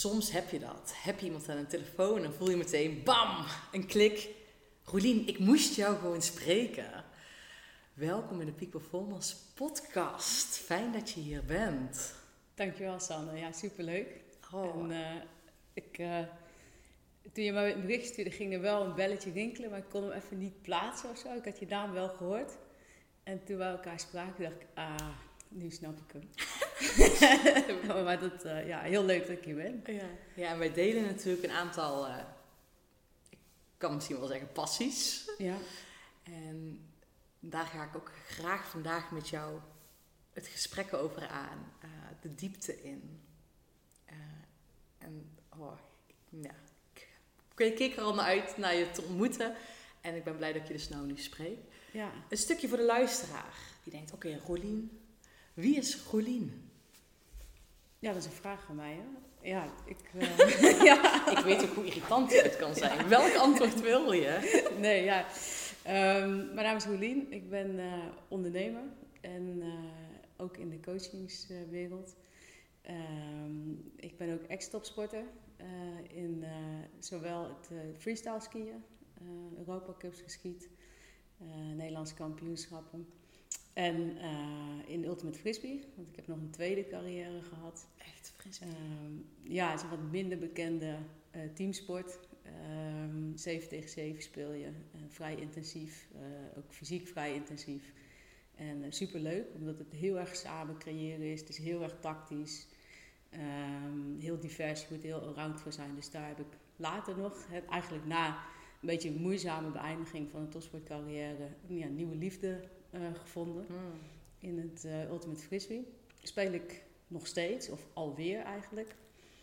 soms heb je dat. Heb je iemand aan een telefoon en voel je meteen, bam, een klik. Roelien, ik moest jou gewoon spreken. Welkom in de Peak Performance podcast. Fijn dat je hier bent. Dankjewel, Sanne. Ja, superleuk. Oh. En toen je me een bericht stuurde, ging er wel een belletje rinkelen, maar ik kon hem even niet plaatsen of zo. Ik had je naam wel gehoord. En toen we elkaar spraken, dacht ik, nu snap ik hem. Maar heel leuk dat ik hier ben. Ja, en wij delen natuurlijk een aantal, ik kan misschien wel zeggen, passies. Ja. En daar ga ik ook graag vandaag met jou het gesprek over aan. De diepte in. Ik keek er al naar uit naar je te ontmoeten. En ik ben blij dat ik je dus nou nu spreek. Ja. Een stukje voor de luisteraar. Die denkt, oké, Roelien. Wie is Roelien? Ja, dat is een vraag van mij, hè? Ja, Ik weet ook hoe irritant het kan zijn. Ja. Welk antwoord wil je? Nee, ja. Mijn naam is Roelien. Ik ben ondernemer. En ook in de coachingswereld. Ik ben ook ex-topsporter. In zowel het freestyle skiën, Europa Cups geskiet, Nederlandse kampioenschappen en in Ultimate Frisbee, want ik heb nog een tweede carrière gehad. Echt frisbee? Het is een wat minder bekende teamsport. 7 tegen 7 speel je, vrij intensief, ook fysiek vrij intensief. En superleuk, omdat het heel erg samen creëren is, het is heel erg tactisch. Heel divers, je moet er heel allround voor zijn. Dus daar heb ik later nog, eigenlijk na een beetje een moeizame beëindiging van een topsportcarrière, een nieuwe liefde gevonden in het Ultimate Frisbee. Speel ik nog steeds, of alweer eigenlijk.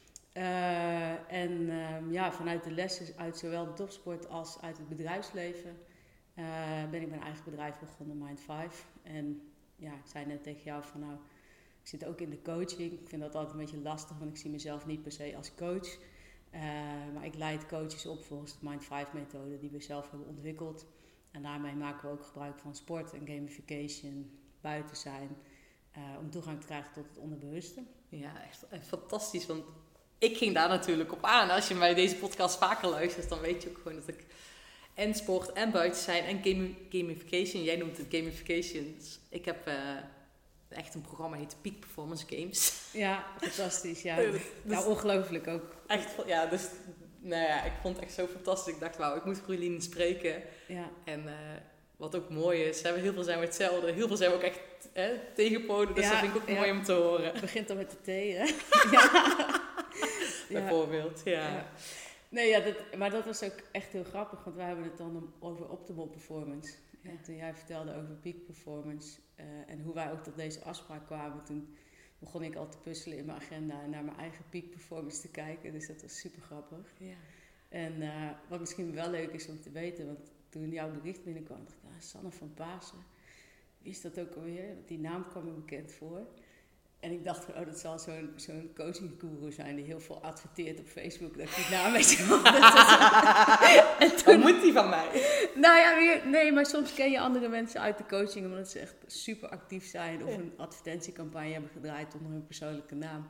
Vanuit de lessen uit zowel de topsport als uit het bedrijfsleven ben ik mijn eigen bedrijf begonnen, Mind5. En ja, ik zei net tegen jou van ik zit ook in de coaching. Ik vind dat altijd een beetje lastig, want ik zie mezelf niet per se als coach. Maar ik leid coaches op volgens de Mind5-methode die we zelf hebben ontwikkeld. En daarmee maken we ook gebruik van sport en gamification, buiten zijn, om toegang te krijgen tot het onderbewuste. Ja, echt fantastisch, want ik ging daar natuurlijk op aan. Als je mij deze podcast vaker luistert, dan weet je ook gewoon dat ik en sport en buiten zijn en gamification. Jij noemt het gamifications. Ik heb echt een programma heet Peak Performance Games. Ja, fantastisch. Ja, ongelooflijk ook. Echt, ja, dus ik vond het echt zo fantastisch. Ik dacht, wauw, ik moet Roelien spreken. Ja. En wat ook mooi is, heel veel zijn we hetzelfde. Heel veel zijn we ook echt tegenpolen. Dus dat vind ik ook mooi om te horen. Het begint dan met de thee, hè? Bijvoorbeeld, ja. Nee, maar dat was ook echt heel grappig, want wij hebben het dan over optimal performance. Ja. En toen jij vertelde over peak performance en hoe wij ook tot deze afspraak kwamen, toen begon ik al te puzzelen in mijn agenda en naar mijn eigen peak performance te kijken. Dus dat was super grappig. Ja. En wat misschien wel leuk is om te weten, want toen jouw bericht binnenkwam, dacht ik, Sanne van Pasen, wie is dat ook alweer? Want die naam kwam me bekend voor. En ik dacht, dat zal zo'n coaching-guru zijn die heel veel adverteert op Facebook. Dat ik die naam weet. Toen moet die van mij. Nee, maar soms ken je andere mensen uit de coaching omdat ze echt super actief zijn. Of een advertentiecampagne hebben gedraaid onder hun persoonlijke naam.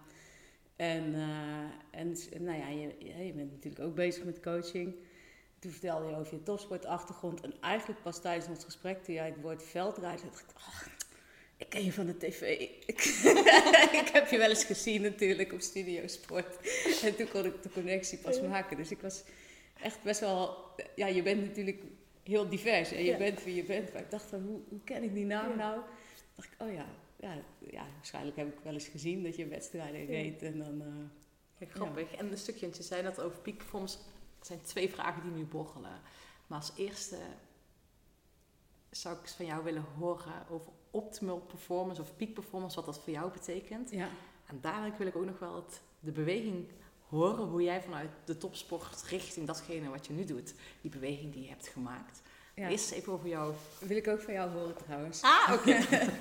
Je bent natuurlijk ook bezig met coaching. Toen vertelde je over je topsportachtergrond. En eigenlijk pas tijdens ons gesprek, toen jij het woord veldrijden, dacht ik, ik ken je van de tv. Ik heb je wel eens gezien natuurlijk op Studio Sport. En toen kon ik de connectie pas maken. Dus ik was echt best wel... Ja, je bent natuurlijk heel divers. En je bent wie je bent. Maar ik dacht van, hoe ken ik die naam nou? Toen dacht ik, waarschijnlijk heb ik wel eens gezien dat je wedstrijden reed. En dan... grappig. En een stukje, want je zei dat over peak performance. Er zijn 2 vragen die nu borrelen. Maar als eerste zou ik van jou willen horen over optimal performance of peak performance, wat dat voor jou betekent. Ja. En dadelijk wil ik ook nog wel de beweging horen, hoe jij vanuit de topsport richting datgene wat je nu doet, die beweging die je hebt gemaakt. Ja. Eerst even over jou. Wil ik ook van jou horen trouwens. Oké.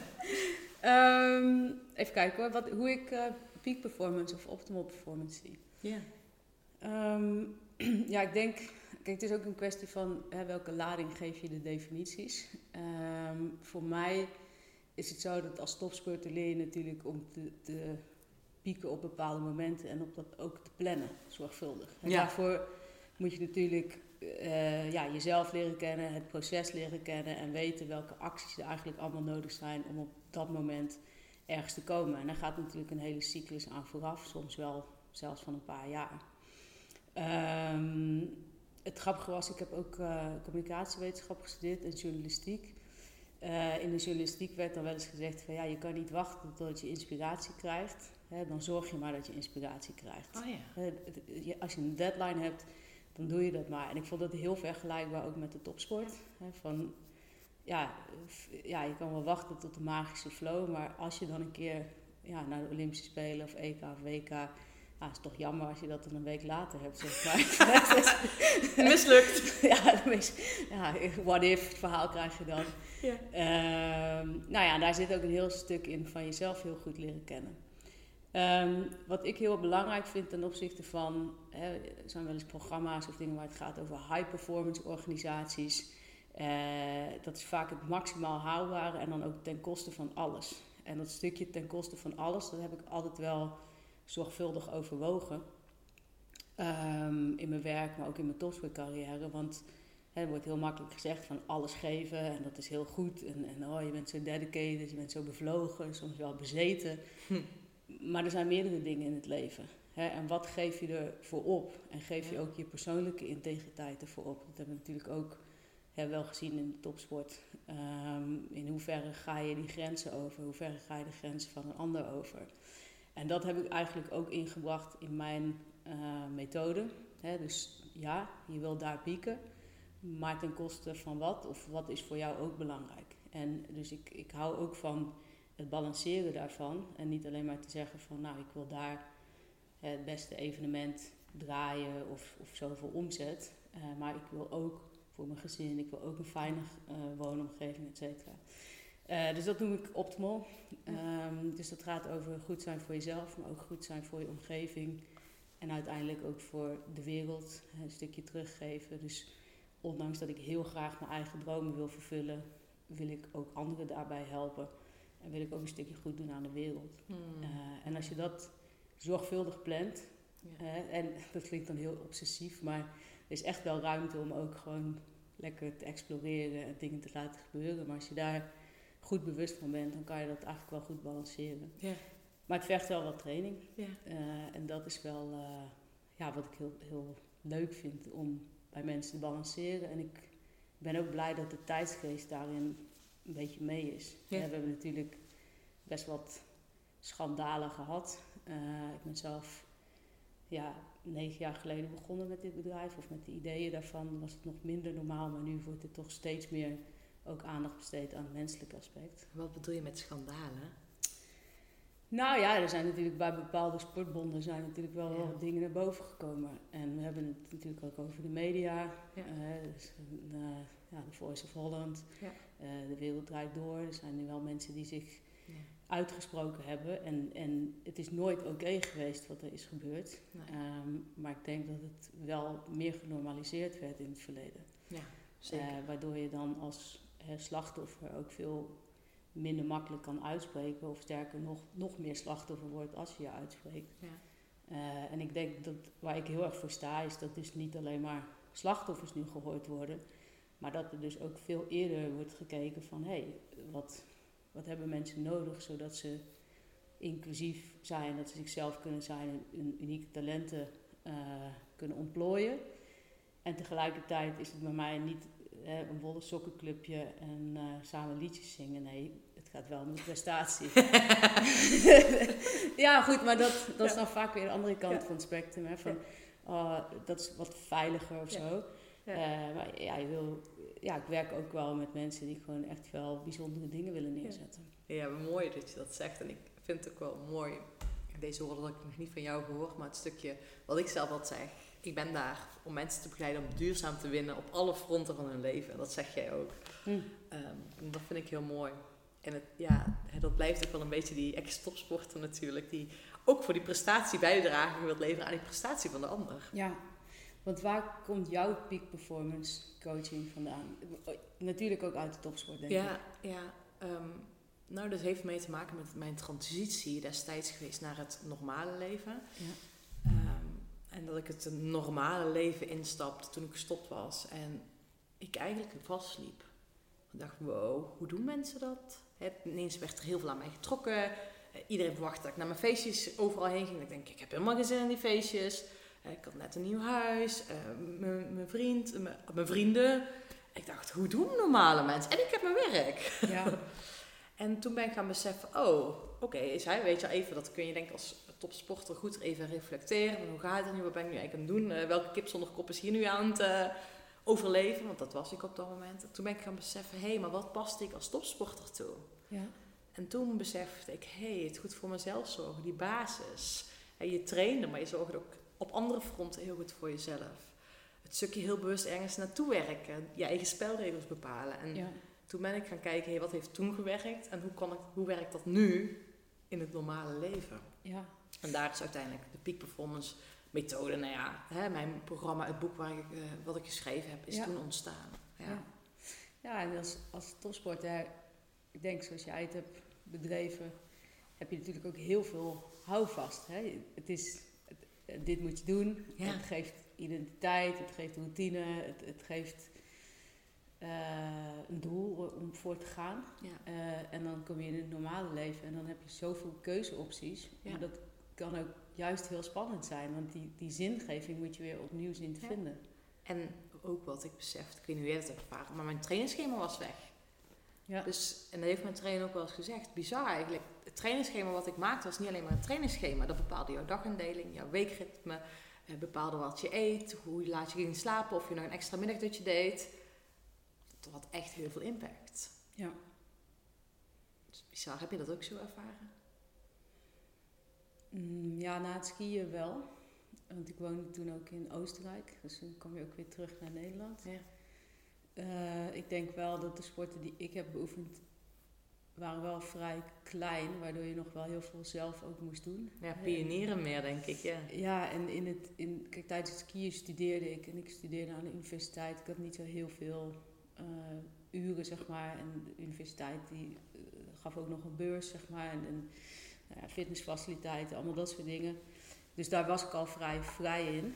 Even kijken hoor, hoe ik peak performance of optimal performance zie. Ja. Ik denk, kijk, het is ook een kwestie van welke lading geef je de definities. Voor mij is het zo dat als topsporter leer je natuurlijk om pieken op bepaalde momenten en op dat ook te plannen, zorgvuldig. En Ja. daarvoor moet je natuurlijk jezelf leren kennen, het proces leren kennen en weten welke acties er eigenlijk allemaal nodig zijn om op dat moment ergens te komen. En daar gaat natuurlijk een hele cyclus aan vooraf, soms wel zelfs van een paar jaar. Het grappige was, ik heb ook communicatiewetenschap gestudeerd en journalistiek. In de journalistiek werd dan wel eens gezegd van je kan niet wachten tot je inspiratie krijgt. Dan zorg je maar dat je inspiratie krijgt. Oh ja. Als je een deadline hebt, dan doe je dat maar. En ik vond dat heel vergelijkbaar ook met de topsport. Je kan wel wachten tot de magische flow, maar als je dan een keer naar de Olympische Spelen of EK of WK... het is toch jammer als je dat dan een week later hebt, zeg maar. Mislukt. What if verhaal krijg je dan. Ja. Daar zit ook een heel stuk in van jezelf heel goed leren kennen. Wat ik heel belangrijk vind ten opzichte van... er zijn wel eens programma's of dingen waar het gaat over high-performance organisaties. Dat is vaak het maximaal haalbare en dan ook ten koste van alles. En dat stukje ten koste van alles, dat heb ik altijd wel zorgvuldig overwogen. In mijn werk, maar ook in mijn topsportcarrière. Want er wordt heel makkelijk gezegd van alles geven en dat is heel goed. En je bent zo dedicated, je bent zo bevlogen, soms wel bezeten. Maar er zijn meerdere dingen in het leven. En wat geef je ervoor op? En geef je ook je persoonlijke integriteit ervoor op? Dat hebben we natuurlijk ook wel gezien in de topsport. In hoeverre ga je die grenzen over? In hoeverre ga je de grenzen van een ander over? En dat heb ik eigenlijk ook ingebracht in mijn methode. Dus je wil daar pieken. Maar ten koste van wat? Of wat is voor jou ook belangrijk? En dus ik hou ook van het balanceren daarvan. En niet alleen maar te zeggen van ik wil daar het beste evenement draaien of zoveel omzet. Maar ik wil ook voor mijn gezin, ik wil ook een fijne woonomgeving, et cetera. Dus dat noem ik optimal. Dus dat gaat over goed zijn voor jezelf, maar ook goed zijn voor je omgeving. En uiteindelijk ook voor de wereld, een stukje teruggeven. Dus ondanks dat ik heel graag mijn eigen dromen wil vervullen, wil ik ook anderen daarbij helpen. En wil ik ook een stukje goed doen aan de wereld. En als je dat zorgvuldig plant, en dat klinkt dan heel obsessief, maar er is echt wel ruimte om ook gewoon lekker te exploreren en dingen te laten gebeuren. Maar als je daar goed bewust van bent, dan kan je dat eigenlijk wel goed balanceren. Ja. Maar het vergt wel wat training. Ja. En dat is wel wat ik heel, heel leuk vind om bij mensen te balanceren. En ik ben ook blij dat de tijdsgeest daarin een beetje mee is. Ja. We hebben natuurlijk best wat schandalen gehad. Ik ben zelf 9 jaar geleden begonnen met dit bedrijf. Of met de ideeën daarvan. Dan was het nog minder normaal. Maar nu wordt er toch steeds meer ook aandacht besteed aan het menselijke aspect. Wat bedoel je met schandalen? Er zijn natuurlijk bij bepaalde sportbonden zijn natuurlijk wel wat dingen naar boven gekomen. En we hebben het natuurlijk ook over de media. Ja. De Voice of Holland. Ja. De Wereld Draait Door. Er zijn nu wel mensen die zich uitgesproken hebben. En het is nooit oké geweest wat er is gebeurd. Nee. Maar ik denk dat het wel meer genormaliseerd werd in het verleden. Ja, zeker. Waardoor je dan als slachtoffer ook veel minder makkelijk kan uitspreken. Of sterker nog meer slachtoffer wordt als je je uitspreekt. Ja. En ik denk dat waar ik heel erg voor sta is dat dus niet alleen maar slachtoffers nu gehoord worden. Maar dat er dus ook veel eerder wordt gekeken van wat hebben mensen nodig zodat ze inclusief zijn, dat ze zichzelf kunnen zijn en hun unieke talenten kunnen ontplooien. En tegelijkertijd is het bij mij niet een wollen sokkenclubje en samen liedjes zingen. Nee, het gaat wel om de prestatie. Ja, goed, maar dat is dan vaak weer de andere kant van het spectrum. Hè, van, dat is wat veiliger of zo. Ja. Maar ik werk ook wel met mensen die gewoon echt wel bijzondere dingen willen neerzetten. Ja, mooi dat je dat zegt. En ik vind het ook wel mooi. Deze woorden had ik nog niet van jou gehoord, maar het stukje wat ik zelf altijd zeg. Ik ben daar om mensen te begeleiden om duurzaam te winnen op alle fronten van hun leven. En dat zeg jij ook. En dat vind ik heel mooi. En dat blijft ook wel een beetje die ex-topsporter natuurlijk. Die ook voor die prestatie bijdrage wilt leveren aan die prestatie van de ander. Ja, want waar komt jouw peak performance coaching vandaan? Natuurlijk ook uit de topsport, denk ik. Nou, dat heeft mee te maken met mijn transitie destijds geweest naar het normale leven. Ja. En dat ik het normale leven instapte toen ik gestopt was. En ik eigenlijk vastliep. Ik dacht, wow, hoe doen mensen dat? Ineens werd er heel veel aan mij getrokken. Iedereen verwachtte dat ik naar mijn feestjes overal heen ging. Ik denk, ik heb helemaal geen zin in die feestjes. Ik had net een nieuw huis. Mijn vrienden. Ik dacht, hoe doen normale mensen? En ik heb mijn werk. Ja. En toen ben ik gaan beseffen, oké, weet je even, dat kun je denk ik als topsporter goed even reflecteren. Hoe gaat het nu? Wat ben ik nu eigenlijk aan het doen? Welke kip zonder kop is hier nu aan het overleven? Want dat was ik op dat moment. En toen ben ik gaan beseffen, maar wat past ik als topsporter toe? Ja. En toen besefte ik, het goed voor mezelf zorgen, die basis. Je trainen, maar je zorgt ook op andere fronten heel goed voor jezelf. Het stukje heel bewust ergens naartoe werken, je eigen spelregels bepalen. En toen ben ik gaan kijken, wat heeft toen gewerkt en hoe werkt dat nu in het normale leven? Ja. En daar is uiteindelijk de Peak Performance methode, mijn programma, het boek wat ik geschreven heb, is toen ontstaan. Ja, en als topsporter, ik denk zoals jij het hebt bedreven, heb je natuurlijk ook heel veel houvast. Hè? Dit moet je doen, het geeft identiteit, het geeft routine, het geeft een doel om voor te gaan. Ja. En dan kom je in het normale leven en dan heb je zoveel keuzeopties. Ja. Maar dat kan ook juist heel spannend zijn, want die zingeving moet je weer opnieuw zien te vinden. En ook wat ik besefte, ik weet niet hoe jij dat hebt ervaren, maar mijn trainingsschema was weg. Ja. Dus, en dat heeft mijn trainer ook wel eens gezegd, bizar eigenlijk. Het trainingsschema wat ik maakte was niet alleen maar een trainingsschema. Dat bepaalde jouw dagindeling, jouw weekritme, bepaalde wat je eet, hoe laat je ging slapen, of je nog een extra middagdutje deed. Dat had echt heel veel impact. Ja. Dus bizar, heb je dat ook zo ervaren? Ja, na het skiën wel. Want ik woonde toen ook in Oostenrijk. Dus toen kwam je ook weer terug naar Nederland. Ja. Ik denk wel dat de sporten die ik heb beoefend waren wel vrij klein, waardoor je nog wel heel veel zelf ook moest doen. Ja, pionieren meer, denk ik, ja. Ja, en kijk, tijdens het skiën studeerde ik en ik studeerde aan de universiteit. Ik had niet zo heel veel uren, zeg maar. En de universiteit die gaf ook nog een beurs, zeg maar. En fitnessfaciliteiten, allemaal dat soort dingen. Dus daar was ik al vrij in.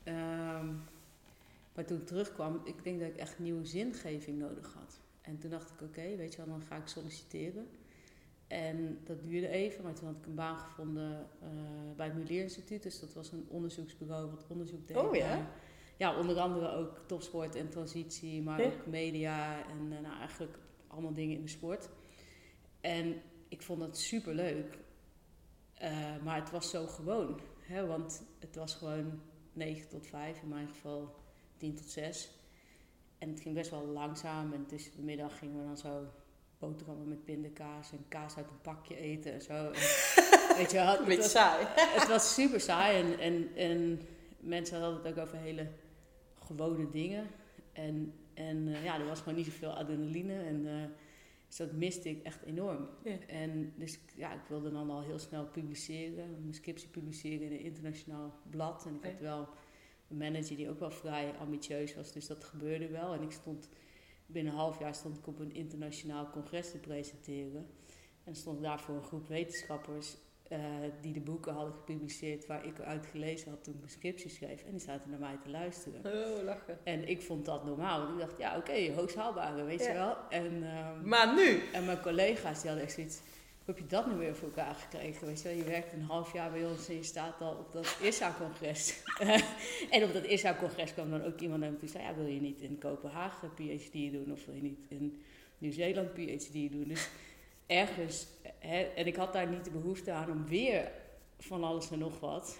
Maar toen ik terugkwam, ik denk dat ik echt nieuwe zingeving nodig had. En toen dacht ik, oké, weet je wel, dan ga ik solliciteren. En dat duurde even, maar toen had ik een baan gevonden bij het Mulier Instituut. Dus dat was een onderzoeksbureau wat onderzoek deed. Oh ja? Ja, onder andere ook topsport en transitie, maar ook media en eigenlijk allemaal dingen in de sport. En ik vond dat superleuk. Maar het was zo gewoon. Hè, want het was gewoon 9 tot 5, in mijn geval 10 tot 6. En het ging best wel langzaam. En tussen de middag gingen we dan zo boterhammen met pindakaas en kaas uit een pakje eten en zo. En, weet je wel, het was saai. Het was super saai en mensen hadden het ook over hele gewone dingen. En er was gewoon niet zoveel adrenaline. Dus dat miste ik echt enorm. Ja. En dus ik wilde dan al heel snel publiceren. Mijn scriptie publiceren in een internationaal blad. En ik had wel een manager die ook wel vrij ambitieus was. Dus dat gebeurde wel. En binnen een half jaar stond ik op een internationaal congres te presenteren. En stond daar voor een groep wetenschappers die de boeken hadden gepubliceerd waar ik uit gelezen had toen ik mijn scriptie schreef. En die zaten naar mij te luisteren. Oh, lachen. En ik vond dat normaal. Want ik dacht, oké, hoogst haalbare, weet je wel. Maar nu? En mijn collega's die hadden echt zoiets, hoe heb je dat nu weer voor elkaar gekregen? Weet je wel, je werkt een half jaar bij ons en je staat al op dat ISA-congres. En op dat ISA-congres kwam dan ook iemand naar me toe en zei, wil je niet in Kopenhagen PhD doen? Of wil je niet in Nieuw-Zeeland PhD doen? Dus ergens, en ik had daar niet de behoefte aan om weer van alles en nog wat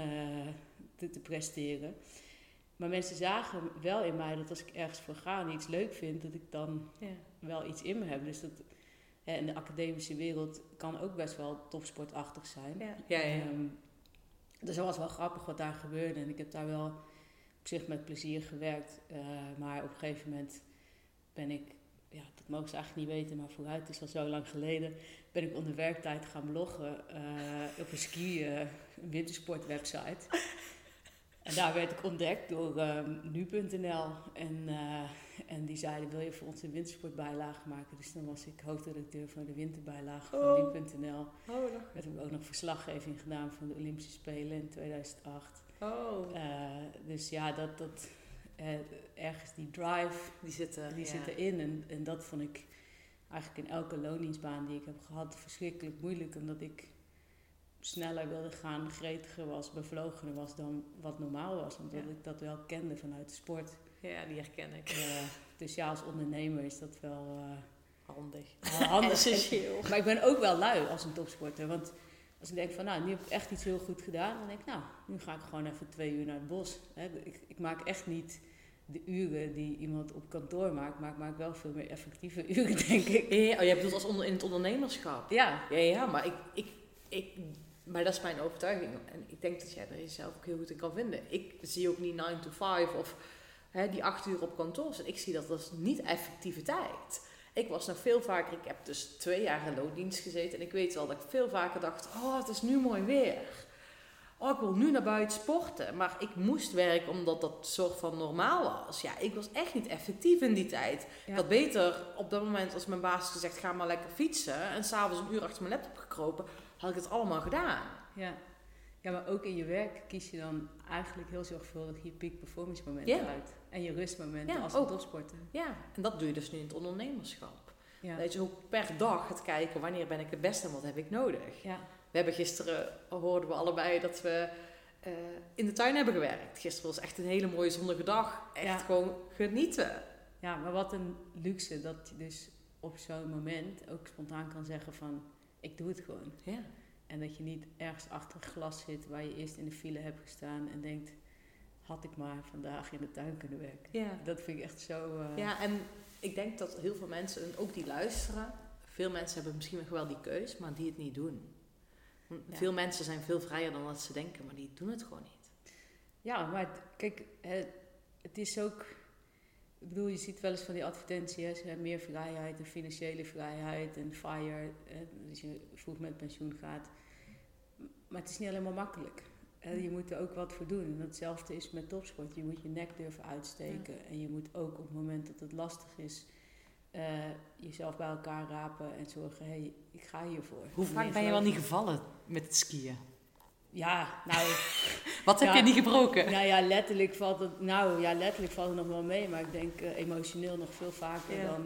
te presteren. Maar mensen zagen wel in mij dat als ik ergens voor ga en iets leuk vind, dat ik dan wel iets in me heb. Dus dat, in de academische wereld kan ook best wel topsportachtig zijn. Ja. Dus dat was wel grappig wat daar gebeurde. En ik heb daar wel op zich met plezier gewerkt. Maar op een gegeven moment ben ik, dat mogen ze eigenlijk niet weten, maar vooruit, het is al zo lang geleden, ben ik onder werktijd gaan bloggen op een wintersportwebsite. En En daar werd ik ontdekt door nu.nl. En die zeiden, wil je voor ons een wintersportbijlage maken? Dus dan was ik hoofdredacteur van de winterbijlage van nu.nl. Heb ik ook nog verslaggeving gedaan van de Olympische Spelen in 2008. Dus ja, ergens die drive, die zit erin. En dat vond ik eigenlijk in elke loondienstbaan die ik heb gehad verschrikkelijk moeilijk. Omdat ik sneller wilde gaan, gretiger was, bevlogener was dan wat normaal was. Omdat ik dat wel kende vanuit de sport. Ja, die herken ik. Dus ja, als ondernemer is dat wel handig. Essentieel. Maar ik ben ook wel lui als een topsporter. Want als ik denk van, nou, nu heb ik echt iets heel goed gedaan. Dan denk ik, nou, nu ga ik gewoon even 2 uur naar het bos. Ik maak echt niet de uren die iemand op kantoor maakt. Maar ik maak wel veel meer effectieve uren, denk ik. Ja, jij bedoelt in het ondernemerschap? Ja, maar maar dat is mijn overtuiging. En ik denk dat jij er jezelf ook heel goed in kan vinden. Ik zie ook niet 9 to 5 of die 8 uur op kantoor. En ik zie dat als niet effectiviteit. Ik was nog veel vaker, ik heb dus 2 jaar in loondienst gezeten. En ik weet wel dat ik veel vaker dacht, het is nu mooi weer. Ik wil nu naar buiten sporten. Maar ik moest werken omdat dat soort van normaal was. Ja, ik was echt niet effectief in die tijd. Ja. Ik had beter op dat moment als mijn baas gezegd, ga maar lekker fietsen. En s'avonds 1 uur achter mijn laptop gekropen, had ik het allemaal gedaan. Ja, maar ook in je werk kies je dan eigenlijk heel zorgvuldig je peak performance momenten uit. En je rustmomenten als een topsporter. Ja, en dat doe je dus nu in het ondernemerschap. Ja. Dat je ook per dag gaat kijken, wanneer ben ik het beste en wat heb ik nodig. Ja. We hebben gisteren, hoorden we allebei, dat we in de tuin hebben gewerkt. Gisteren was echt een hele mooie zonnige dag. Echt gewoon genieten. Ja, maar wat een luxe dat je dus op zo'n moment ook spontaan kan zeggen van, ik doe het gewoon. Ja. En dat je niet ergens achter een glas zit waar je eerst in de file hebt gestaan en denkt, had ik maar vandaag in de tuin kunnen werken. Ja. Dat vind ik echt zo... Ja, en ik denk dat heel veel mensen, en ook die luisteren, veel mensen hebben misschien nog wel die keus, maar die het niet doen. Ja. Veel mensen zijn veel vrijer dan wat ze denken, maar die doen het gewoon niet. Ja, maar kijk, het is ook... Ik bedoel, je ziet wel eens van die advertenties, meer vrijheid en financiële vrijheid en FIRE, dus je vroeg met pensioen gaat. Maar het is niet alleen maar makkelijk. Je moet er ook wat voor doen. En hetzelfde is met topsport. Je moet je nek durven uitsteken. Ja. En je moet ook op het moment dat het lastig is, jezelf bij elkaar rapen en zorgen, ik ga hiervoor. Hoe vaak ben je wel niet gevallen met het skiën? Ja, nou... Wat heb je niet gebroken? Nou ja, letterlijk valt het nog wel mee. Maar ik denk emotioneel nog veel vaker dan...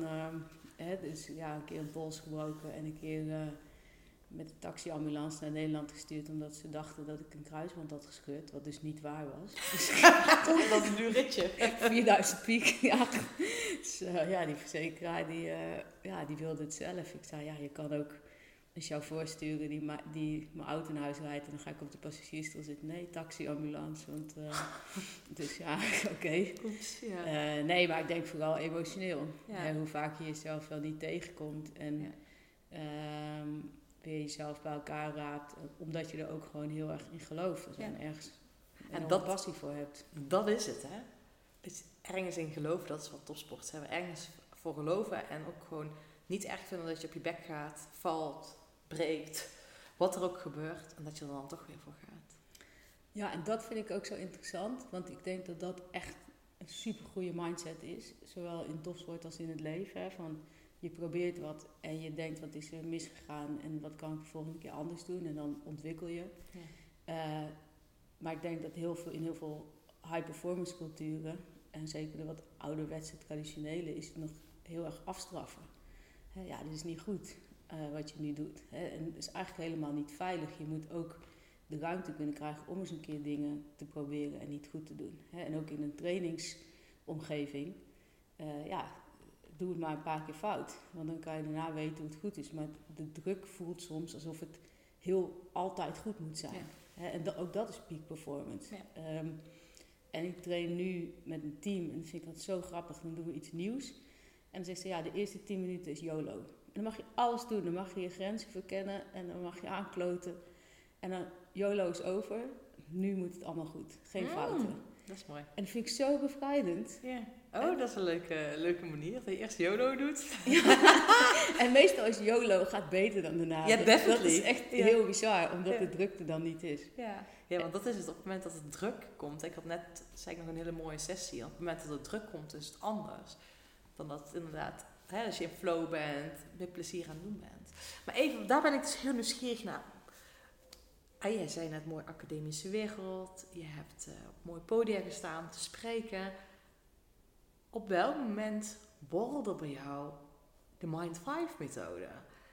Dus ja, een keer een pols gebroken en een keer met de taxiambulance naar Nederland gestuurd. Omdat ze dachten dat ik een kruisband had gescheurd. Wat dus niet waar was. Dus, dat is een duur ritje. 4000 piek, ja. Dus die verzekeraar die wilde het zelf. Ik zei, je kan ook een chauffeur sturen die mijn auto naar huis rijdt en dan ga ik op de passagiersstoel zitten. Nee, taxi-ambulance, want dus ja, oké. Nee, maar ik denk vooral emotioneel. Ja. Hoe vaak je jezelf wel niet tegenkomt en weer jezelf bij elkaar raapt, omdat je er ook gewoon heel erg in gelooft en ergens een passie voor hebt. Dat is het, hè? Dus ergens in geloven, dat is wat topsport zijn. We ergens voor geloven en ook gewoon niet erg vinden dat je op je bek gaat, valt, breekt, wat er ook gebeurt en dat je er dan toch weer voor gaat. Ja, en dat vind ik ook zo interessant, want ik denk dat dat echt een supergoeie mindset is, zowel in topsport als in het leven. Hè, van je probeert wat en je denkt wat is er misgegaan en wat kan ik de volgende keer anders doen en dan ontwikkel je. Ja. Maar ik denk dat in heel veel high performance culturen en zeker de wat ouderwetse traditionele is het nog heel erg afstraffen. Ja, dit is niet goed. Wat je nu doet. En het is eigenlijk helemaal niet veilig. Je moet ook de ruimte kunnen krijgen om eens een keer dingen te proberen en niet goed te doen. En ook in een trainingsomgeving, doe het maar een paar keer fout. Want dan kan je daarna weten hoe het goed is. Maar de druk voelt soms alsof het heel altijd goed moet zijn. Ja. En ook dat is peak performance. Ja. En ik train nu met een team en dan vind ik dat zo grappig. Dan doen we iets nieuws. En dan zegt ze, de eerste 10 minuten is YOLO. En dan mag je alles doen. Dan mag je je grenzen verkennen en dan mag je aankloten. En dan YOLO is over. nu moet het allemaal goed. Geen fouten. Dat is mooi. En dat vind ik zo bevrijdend. Ja. Oh, dat is een leuke manier. Dat je eerst YOLO doet. En meestal is YOLO gaat beter dan daarna. Ja, definitely. Dat is echt heel bizar, omdat de drukte dan niet is. Ja, want dat is het. Op het moment dat het druk komt. Ik had net, zei ik nog een hele mooie sessie. Op het moment dat het druk komt, is het anders. Dan dat het inderdaad, als je in flow bent, met plezier aan het doen bent. Maar even, daar ben ik dus heel nieuwsgierig naar. Jij zei net, mooi academische wereld. Je hebt op mooi podia gestaan te spreken. Op welk moment borrelde bij jou de Mind 5 methode?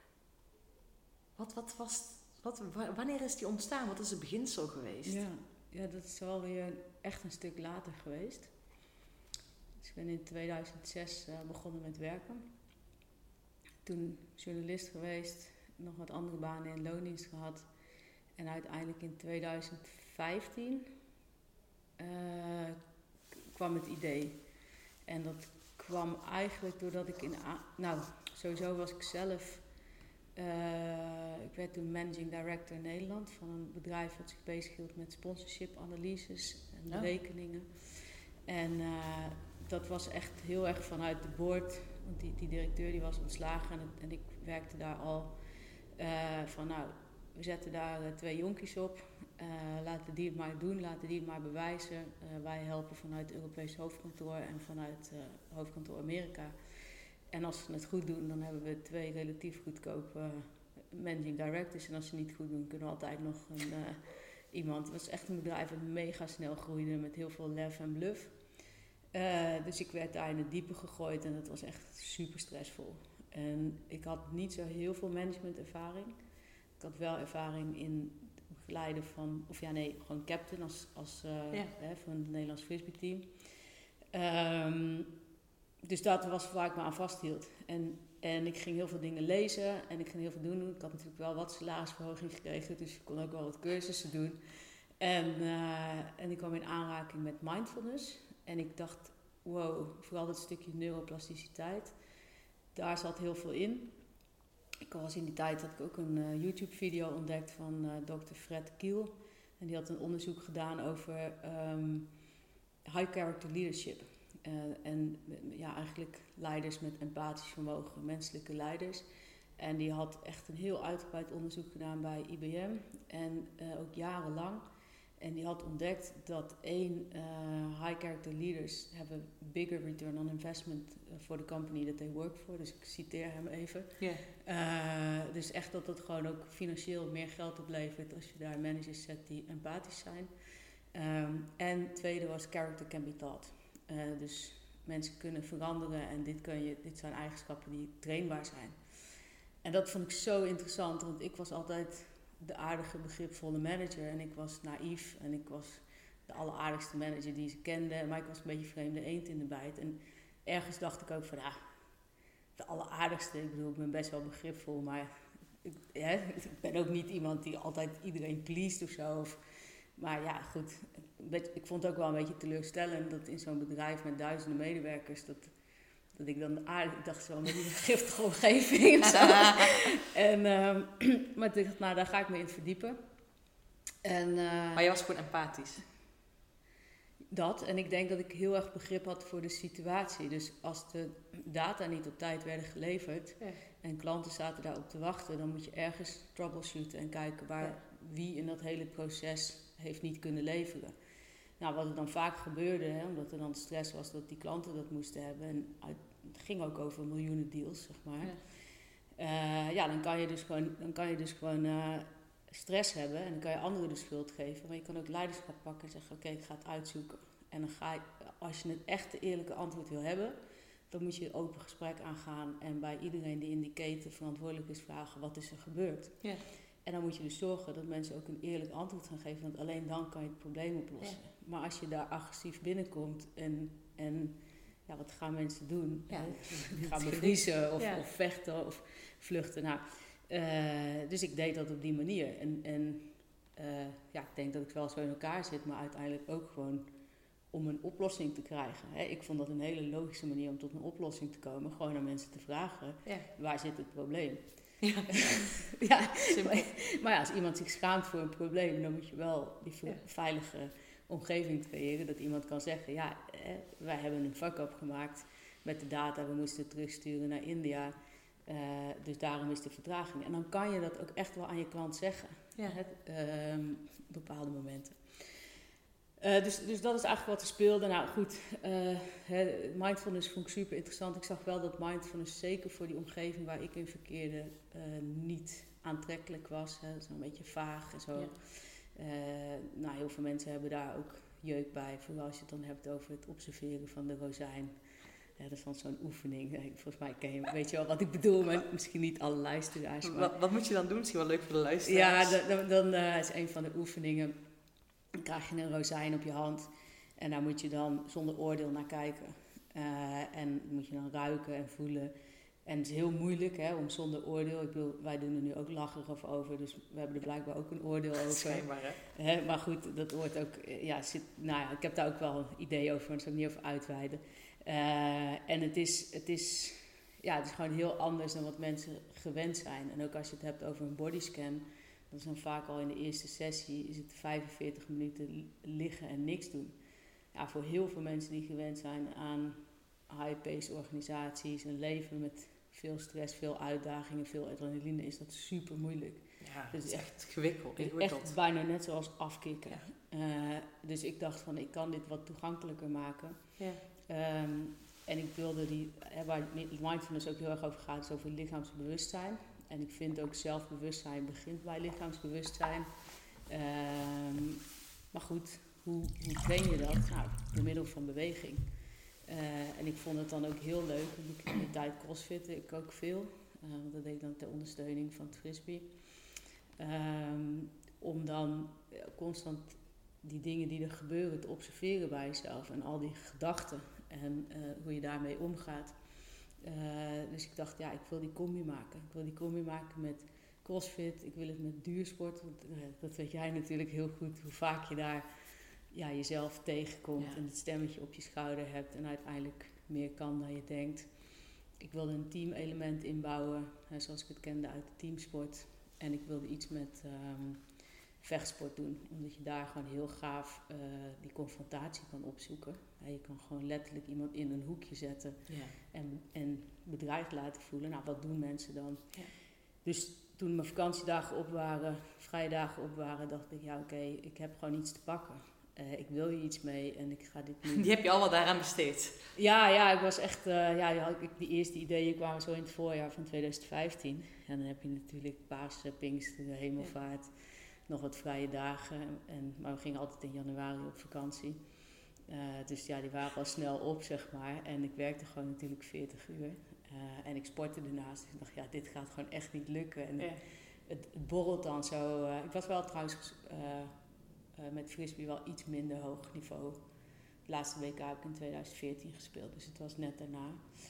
Wanneer is die ontstaan? Wat is het beginsel geweest? Ja, dat is wel weer echt een stuk later geweest. Dus ik ben in 2006 begonnen met werken. Toen journalist geweest, nog wat andere banen in loondienst gehad. En uiteindelijk in 2015 kwam het idee. En dat kwam eigenlijk doordat ik sowieso was ik zelf... ik werd toen managing director in Nederland van een bedrijf dat zich bezighield met sponsorship analyses en berekeningen. En dat was echt heel erg vanuit de board, want die directeur die was ontslagen en ik werkte daar al we zetten daar 2 jonkies op, laten die het maar doen, laten die het maar bewijzen. Wij helpen vanuit het Europees hoofdkantoor en vanuit hoofdkantoor Amerika. En als ze het goed doen, dan hebben we 2 relatief goedkope managing directors. En als ze het niet goed doen, kunnen we altijd nog iemand. Het was echt een bedrijf dat mega snel groeide met heel veel lef en bluff. Dus ik werd daar in het diepe gegooid en dat was echt super stressvol. En ik had niet zo heel veel managementervaring. Ik had wel ervaring in het begeleiden van, gewoon captain van het Nederlands frisbee team. Dus dat was waar ik me aan vasthield. En ik ging heel veel dingen lezen en ik ging heel veel doen. Ik had natuurlijk wel wat salarisverhoging gekregen, dus ik kon ook wel wat cursussen doen. En ik kwam in aanraking met mindfulness. En ik dacht, wow, vooral dat stukje neuroplasticiteit, daar zat heel veel in. Ik was in die tijd, had ik ook een YouTube-video ontdekt van Dr. Fred Kiel. En die had een onderzoek gedaan over high character leadership. Eigenlijk leiders met empathisch vermogen, menselijke leiders. En die had echt een heel uitgebreid onderzoek gedaan bij IBM. En ook jarenlang. En die had ontdekt dat high character leaders have a bigger return on investment for the company that they work for. Dus ik citeer hem even. Yeah. Dus echt dat het gewoon ook financieel meer geld oplevert als je daar managers zet die empathisch zijn. En tweede was character can be taught. Dus mensen kunnen veranderen en dit zijn eigenschappen die trainbaar zijn. En dat vond ik zo interessant, want ik was altijd de aardige, begripvolle manager en ik was naïef en ik was de alleraardigste manager die ze kende, maar ik was een beetje vreemde eend in de bijt. En ergens dacht ik ook van, de alleraardigste, ik bedoel, ik ben best wel begripvol, maar ik ben ook niet iemand die altijd iedereen pleased of zo. Maar ja, goed, ik vond het ook wel een beetje teleurstellend dat in zo'n bedrijf met duizenden medewerkers, dat ik dan aardig, ik dacht zo met die giftige omgeving of zo. Maar ik dacht, daar ga ik me in verdiepen. Maar je was gewoon empathisch? En ik denk dat ik heel erg begrip had voor de situatie. Dus als de data niet op tijd werden geleverd en klanten zaten daarop te wachten, dan moet je ergens troubleshooten en kijken wie in dat hele proces heeft niet kunnen leveren. Nou, wat er dan vaak gebeurde, omdat er dan stress was dat die klanten dat moesten hebben. En het ging ook over miljoenen deals, zeg maar. Dan kan je dus gewoon stress hebben en dan kan je anderen de schuld geven. Maar je kan ook leiderschap pakken en zeggen, oké, ik ga het uitzoeken. En dan als je het echte eerlijke antwoord wil hebben, dan moet je een open gesprek aangaan. En bij iedereen die in die keten verantwoordelijk is vragen, wat is er gebeurd? Ja. En dan moet je dus zorgen dat mensen ook een eerlijk antwoord gaan geven, want alleen dan kan je het probleem oplossen. Ja. Maar als je daar agressief binnenkomt en wat gaan mensen doen? Die gaan bevriezen of vechten of vluchten. Dus ik deed dat op die manier. Ik denk dat ik wel zo in elkaar zit, maar uiteindelijk ook gewoon om een oplossing te krijgen. Ik vond dat een hele logische manier om tot een oplossing te komen. Gewoon aan mensen te vragen, waar zit het probleem? Ja, Ja, simpel. maar ja, als iemand zich schaamt voor een probleem, dan moet je wel die veilige omgeving creëren. Dat iemand kan zeggen, ja, wij hebben een fuck-up gemaakt met de data. We moesten het terugsturen naar India. Dus daarom is de vertraging. En dan kan je dat ook echt wel aan je klant zeggen. Ja. Op bepaalde momenten. Dus dat is eigenlijk wat er speelde. Nou goed, mindfulness vond ik super interessant. Ik zag wel dat mindfulness zeker voor die omgeving waar ik in verkeerde niet aantrekkelijk was. Zo'n beetje vaag en zo. Ja. Heel veel mensen hebben daar ook jeuk bij. Vooral als je het dan hebt over het observeren van de rozijn. Dat is dan zo'n oefening. Volgens mij weet je wel wat ik bedoel, maar misschien niet alle luisteraars. Maar... Wat moet je dan doen? Misschien wel leuk voor de luisteraars. Ja, dan is een van de oefeningen. Dan krijg je een rozijn op je hand. En daar moet je dan zonder oordeel naar kijken. En moet je dan ruiken en voelen. En het is heel moeilijk om zonder oordeel. Ik bedoel, wij doen er nu ook lacherig over. Dus we hebben er blijkbaar ook een oordeel over. Schijnbaar, hè? Maar goed, dat wordt ook... ik heb daar ook wel een idee over. Maar daar zal ik niet over uitweiden. En het is gewoon heel anders dan wat mensen gewend zijn. En ook als je het hebt over een bodyscan... Dat is dan vaak al in de eerste sessie, is het 45 minuten liggen en niks doen. Ja, voor heel veel mensen die gewend zijn aan high-paced organisaties, een leven met veel stress, veel uitdagingen, veel adrenaline, is dat super moeilijk. Ja, dus het is echt gewikkeld. Echt bijna net zoals afkicken. Ja. Dus ik dacht van, ik kan dit wat toegankelijker maken. Ja. En ik wilde waar mindfulness ook heel erg over gaat, is over lichaamsbewustzijn. En ik vind ook zelfbewustzijn begint bij lichaamsbewustzijn. Maar goed, hoe train je dat? Nou, door middel van beweging. En ik vond het dan ook heel leuk. In de tijd crossfitten ik ook veel. Want dat deed ik dan ter ondersteuning van het frisbee. Om dan constant die dingen die er gebeuren te observeren bij jezelf. En al die gedachten. En hoe je daarmee omgaat. Dus ik dacht, ik wil die combi maken. Ik wil die combi maken met crossfit. Ik wil het met duursport. Want dat weet jij natuurlijk heel goed. Hoe vaak je daar jezelf tegenkomt. Ja. En het stemmetje op je schouder hebt. En uiteindelijk meer kan dan je denkt. Ik wilde een teamelement inbouwen. Zoals ik het kende uit de teamsport. En ik wilde iets met vechtsport doen. Omdat je daar gewoon heel gaaf die confrontatie kan opzoeken. Je kan gewoon letterlijk iemand in een hoekje zetten en bedreigd laten voelen. Nou, wat doen mensen dan? Ja. Dus toen mijn vakantiedagen op waren, vrijdagen op waren, dacht ik, ik heb gewoon iets te pakken. Ik wil hier iets mee en ik ga dit nu... Die heb je allemaal daaraan besteed? Ja, ik was echt... die eerste ideeën kwamen zo in het voorjaar van 2015. En dan heb je natuurlijk Pasen, Pinksteren, Hemelvaart, nog wat vrije dagen. Maar we gingen altijd in januari op vakantie. Dus die waren al snel op, zeg maar. En ik werkte gewoon natuurlijk 40 uur. En ik sportte ernaast. Dus ik dacht, dit gaat gewoon echt niet lukken. En het borrelt dan zo. Ik was wel trouwens met frisbee wel iets minder hoog niveau. Het laatste WK heb ik in 2014 gespeeld. Dus het was net daarna.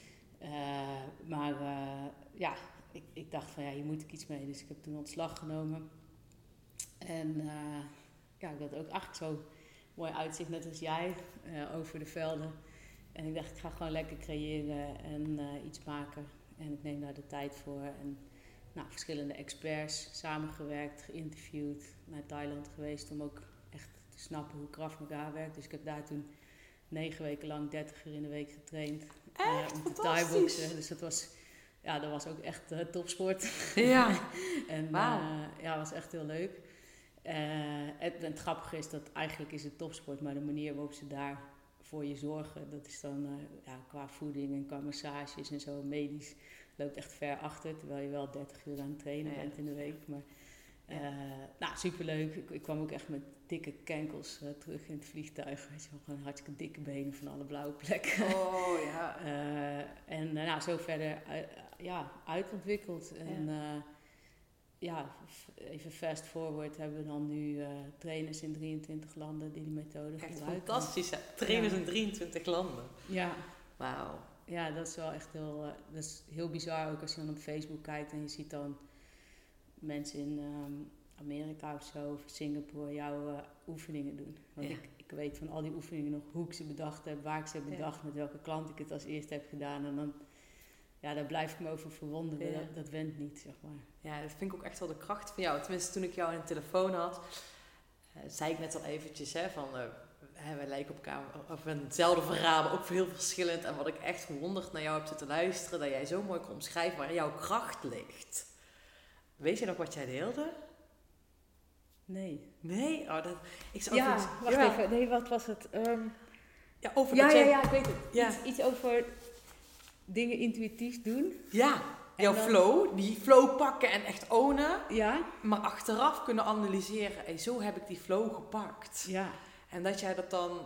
Ik dacht van hier moet ik iets mee. Dus ik heb toen ontslag genomen. En ik had ook eigenlijk zo mooi uitzicht, net als jij, over de velden. En ik dacht, ik ga gewoon lekker creëren en iets maken. En ik neem daar de tijd voor. En verschillende experts samengewerkt, geïnterviewd. Naar Thailand geweest om ook echt te snappen hoe Krav Maga werkt. Dus ik heb daar toen 9 weken lang 30 uur in de week getraind. Om te thai-boksen. Dus dat was ook echt topsport. Ja. En het was echt heel leuk. Het grappige is dat eigenlijk is het topsport, maar de manier waarop ze daar voor je zorgen, dat is dan qua voeding en qua massages en zo medisch, loopt echt ver achter, terwijl je wel 30 uur aan het trainen bent in de week. Maar superleuk. Ik kwam ook echt met dikke kenkels terug in het vliegtuig. Weet je wel, gewoon hartstikke dikke benen van alle blauwe plekken. Oh ja. Zo verder uitontwikkeld. En even fast forward hebben we dan nu trainers in 23 landen die methode gebruiken. Fantastisch, hè? Trainers in 23 landen. Ja. Wauw. Ja, dat is wel echt dat is heel bizar ook als je dan op Facebook kijkt en je ziet dan mensen in Amerika of zo, of Singapore, jouw oefeningen doen. Want ik weet van al die oefeningen nog hoe ik ze bedacht heb, waar ik ze heb bedacht, met welke klant ik het als eerste heb gedaan. En dan ja, daar blijf ik me over verwonderen. Ja. Dat went niet, zeg maar. Ja, dat vind ik ook echt wel de kracht van jou. Tenminste, toen ik jou in de telefoon had, zei ik net al eventjes, we lijken op elkaar, of we hetzelfde verhaal, maar ook heel verschillend. En wat ik echt verwonderd naar jou heb zitten luisteren, dat jij zo mooi kon omschrijven waar jouw kracht ligt. Weet je nog wat jij deelde? Nee. Nee? Oh, ik zou Wacht even. Nee, wat was het? Ja, over ja, ik weet het. Ja. Iets over dingen intuïtief doen. Ja, jouw dan, flow, die flow pakken en echt ownen. Ja. Maar achteraf kunnen analyseren. Hey, zo heb ik die flow gepakt. Ja. En dat jij dat dan...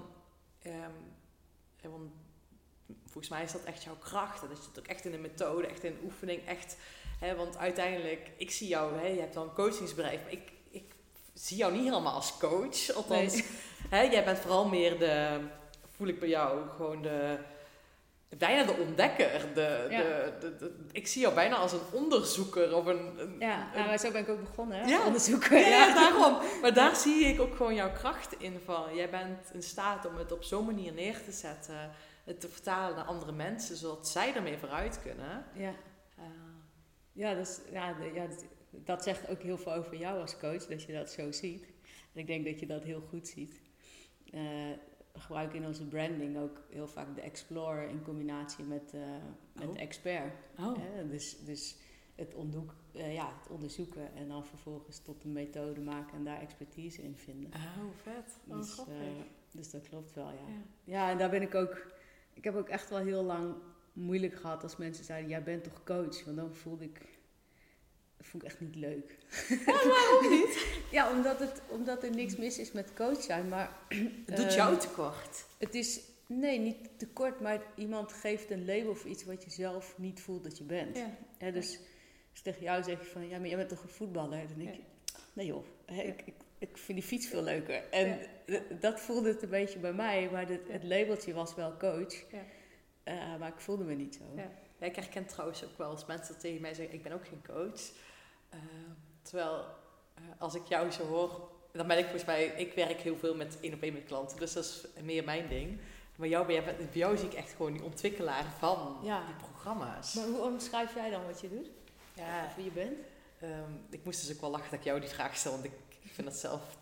want volgens mij is dat echt jouw kracht. En dat je het ook echt in de methode, echt in de oefening, echt... want uiteindelijk, ik zie jou, je hebt dan een coachingsbedrijf. Maar ik zie jou niet helemaal als coach. Althans, nee. Jij bent vooral meer voel ik bij jou, gewoon bijna de ontdekker. Ik zie jou bijna als een onderzoeker of maar zo ben ik ook begonnen, hè? Ja. Onderzoeken. Ja, daarom. Maar daar zie ik ook gewoon jouw kracht in van. Jij bent in staat om het op zo'n manier neer te zetten, het te vertalen naar andere mensen, zodat zij ermee vooruit kunnen. Ja. Dat zegt ook heel veel over jou als coach, dat je dat zo ziet. En ik denk dat je dat heel goed ziet. We gebruiken in onze branding ook heel vaak de Explorer in combinatie met Expert. Oh. Dus het onderzoeken en dan vervolgens tot een methode maken en daar expertise in vinden. Oh, vet. Dus dat klopt wel, ja. Ja, en daar ben ik ook... Ik heb ook echt wel heel lang moeilijk gehad als mensen zeiden, jij bent toch coach? Want dan vond ik echt niet leuk. Waarom niet? Ja, omdat er niks mis is met coach zijn, maar... Het doet jou tekort. Het is, niet tekort, maar iemand geeft een label voor iets wat je zelf niet voelt dat je bent. Ja. Dus tegen jou zeg je van, ja, maar jij bent toch een voetballer? Dan denk ik, nee joh, ik vind die fiets veel leuker. En dat voelde het een beetje bij mij, maar het labeltje was wel coach. Ja. Maar ik voelde me niet zo. Ja. Ja, ik herken trouwens ook wel als mensen tegen mij zeggen, ik ben ook geen coach. Terwijl, als ik jou zo hoor, dan ben ik volgens mij, ik werk heel veel met 1-op-1 met klanten, dus dat is meer mijn ding. Maar bij jou zie ik echt gewoon die ontwikkelaar van die programma's. Maar hoe omschrijf jij dan wat je doet? Ja. Of wie je bent? Ik moest dus ook wel lachen dat ik jou die vraag stel, want ik vind dat zelf,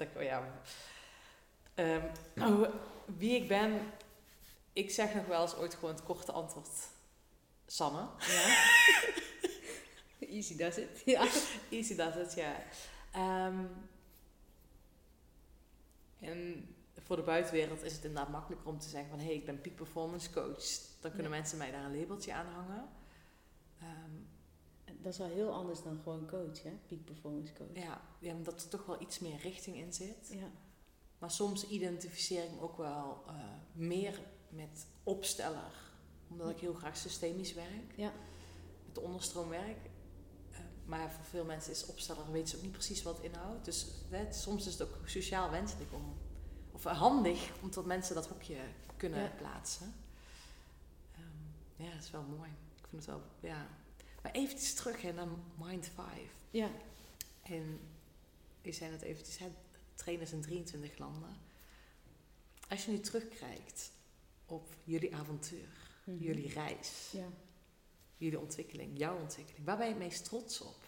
wie ik ben, ik zeg nog wel eens ooit gewoon het korte antwoord. Sanne. Ja. Easy does it. Ja. Easy does it, ja. En voor de buitenwereld is het inderdaad makkelijker om te zeggen van, ik ben peak performance coach. Dan kunnen mensen mij daar een labeltje aan hangen. Dat is wel heel anders dan gewoon coach, hè? Peak performance coach. Ja, omdat er toch wel iets meer richting in zit. Ja. Maar soms identificeer ik me ook wel meer met opsteller. Omdat ik heel graag systemisch werk. Ja. Met de onderstroom werk. Maar voor veel mensen is opsteller, weten ze ook niet precies wat het inhoudt. Dus soms is het ook sociaal wenselijk of handig, omdat mensen dat hokje kunnen plaatsen. Dat is wel mooi. Ik vind het wel, Maar eventjes terug naar Mind 5. Ja. En je zei net eventjes, trainers in 23 landen. Als je nu terugkijkt op jullie avontuur, jullie reis, jullie ontwikkeling, jouw ontwikkeling, waar ben je het meest trots op?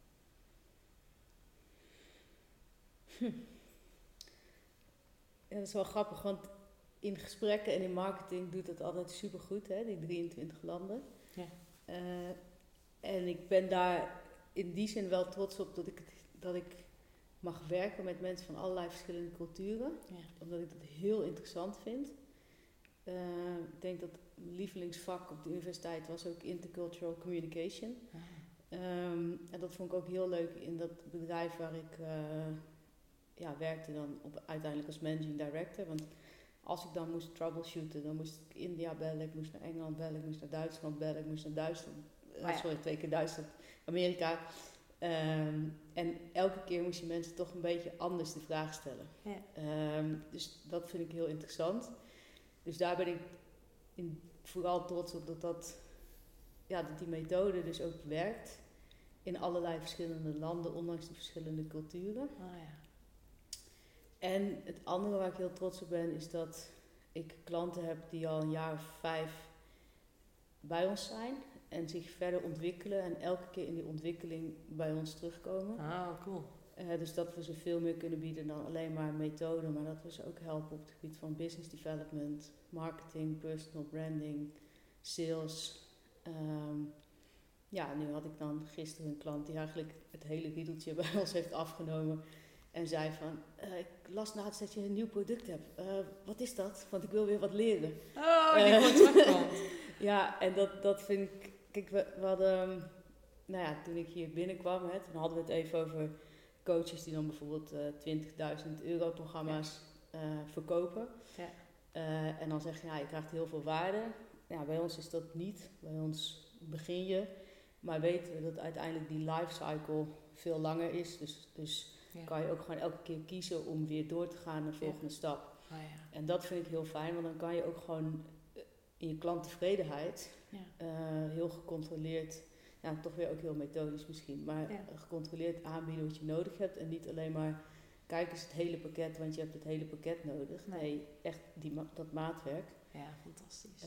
Ja, dat is wel grappig, want in gesprekken en in marketing doet het altijd supergoed, hè, die 23 landen. Ja. En ik ben daar in die zin wel trots op dat ik mag werken met mensen van allerlei verschillende culturen. Ja. Omdat ik dat heel interessant vind. Ik denk dat mijn lievelingsvak op de universiteit was ook Intercultural Communication. En dat vond ik ook heel leuk in dat bedrijf waar ik werkte dan uiteindelijk als managing director. Want als ik dan moest troubleshooten, dan moest ik India bellen, ik moest naar Engeland bellen, ik moest naar Duitsland bellen, ik moest naar Duitsland. 2 keer Duitsland, Amerika. En elke keer moest je mensen toch een beetje anders de vraag stellen. Ja. Dus dat vind ik heel interessant. Dus daar ben ik vooral trots op dat die methode dus ook werkt in allerlei verschillende landen, ondanks de verschillende culturen. Oh, ja. En het andere waar ik heel trots op ben, is dat ik klanten heb die al een jaar of 5 bij ons zijn. en zich verder ontwikkelen en elke keer in die ontwikkeling bij ons terugkomen. Ah, cool. Dus dat we ze veel meer kunnen bieden dan alleen maar methoden, maar dat we ze ook helpen op het gebied van business development, marketing, personal branding, sales. Nu had ik dan gisteren een klant die eigenlijk het hele riedeltje bij ons heeft afgenomen en zei van, ik las laatst dat je een nieuw product hebt. Wat is dat? Want ik wil weer wat leren. Oh, die gewoon terugkomt. Ja, en dat vind ik... Kijk, we hadden... toen ik hier binnenkwam, toen hadden we het even over coaches die dan bijvoorbeeld €20.000 programma's verkopen. Ja. En dan zeg je, je krijgt heel veel waarde. Ja, bij ons is dat niet. Bij ons begin je. Maar weten we dat uiteindelijk die lifecycle veel langer is. Dus kan je ook gewoon elke keer kiezen om weer door te gaan naar de volgende stap. Oh, ja. En dat vind ik heel fijn, want dan kan je ook gewoon in je klanttevredenheid heel gecontroleerd, toch weer ook heel methodisch misschien, maar gecontroleerd aanbieden wat je nodig hebt en niet alleen maar kijk eens het hele pakket, want je hebt het hele pakket nodig. Nee, echt dat maatwerk. Ja, fantastisch.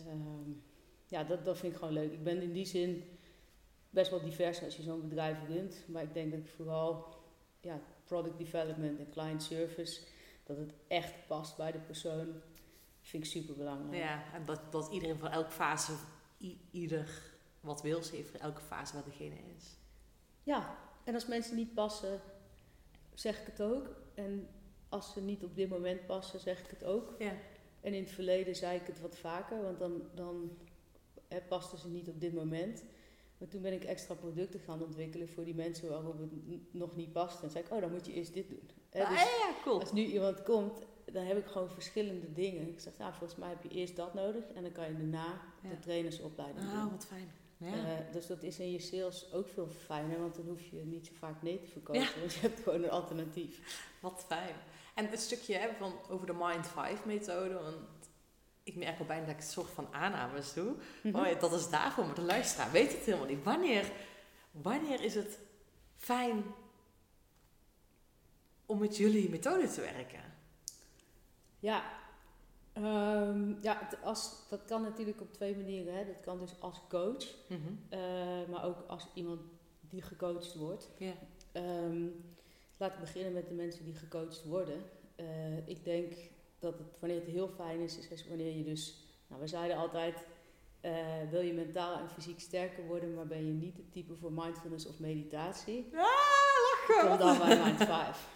Dat vind ik gewoon leuk. Ik ben in die zin best wel divers als je zo'n bedrijf runt, maar ik denk dat ik vooral product development en client service, dat het echt past bij de persoon, vind ik super belangrijk. Ja, en dat iedereen van elke fase, ieder wat wil ze heeft voor elke fase wat degene is. Ja, en als mensen niet passen, zeg ik het ook. En als ze niet op dit moment passen, zeg ik het ook. Ja. En in het verleden zei ik het wat vaker, want dan pasten ze niet op dit moment. Maar toen ben ik extra producten gaan ontwikkelen voor die mensen waarop het nog niet past. En zei ik, dan moet je eerst dit doen. Cool. Als nu iemand komt, dan heb ik gewoon verschillende dingen. Ik zeg, volgens mij heb je eerst dat nodig. En dan kan je daarna de trainersopleiding doen. Wat fijn. Ja. Dus dat is in je sales ook veel fijner. Want dan hoef je niet zo vaak nee te verkopen. Want je hebt gewoon een alternatief. Wat fijn. En het stukje over de Mind 5 methode. Want ik merk al bijna dat ik een soort van aannames doe. Maar dat is daarvoor, maar de luisteraar weet het helemaal niet. Wanneer is het fijn om met jullie methode te werken? Dat kan natuurlijk op 2 manieren. Hè. Dat kan dus als coach, maar ook als iemand die gecoacht wordt. Yeah. Laten we beginnen met de mensen die gecoacht worden. Ik denk dat wanneer het heel fijn is wanneer je dus... we zeiden altijd, wil je mentaal en fysiek sterker worden, maar ben je niet het type voor mindfulness of meditatie? Lachen! Kom dan bij Mind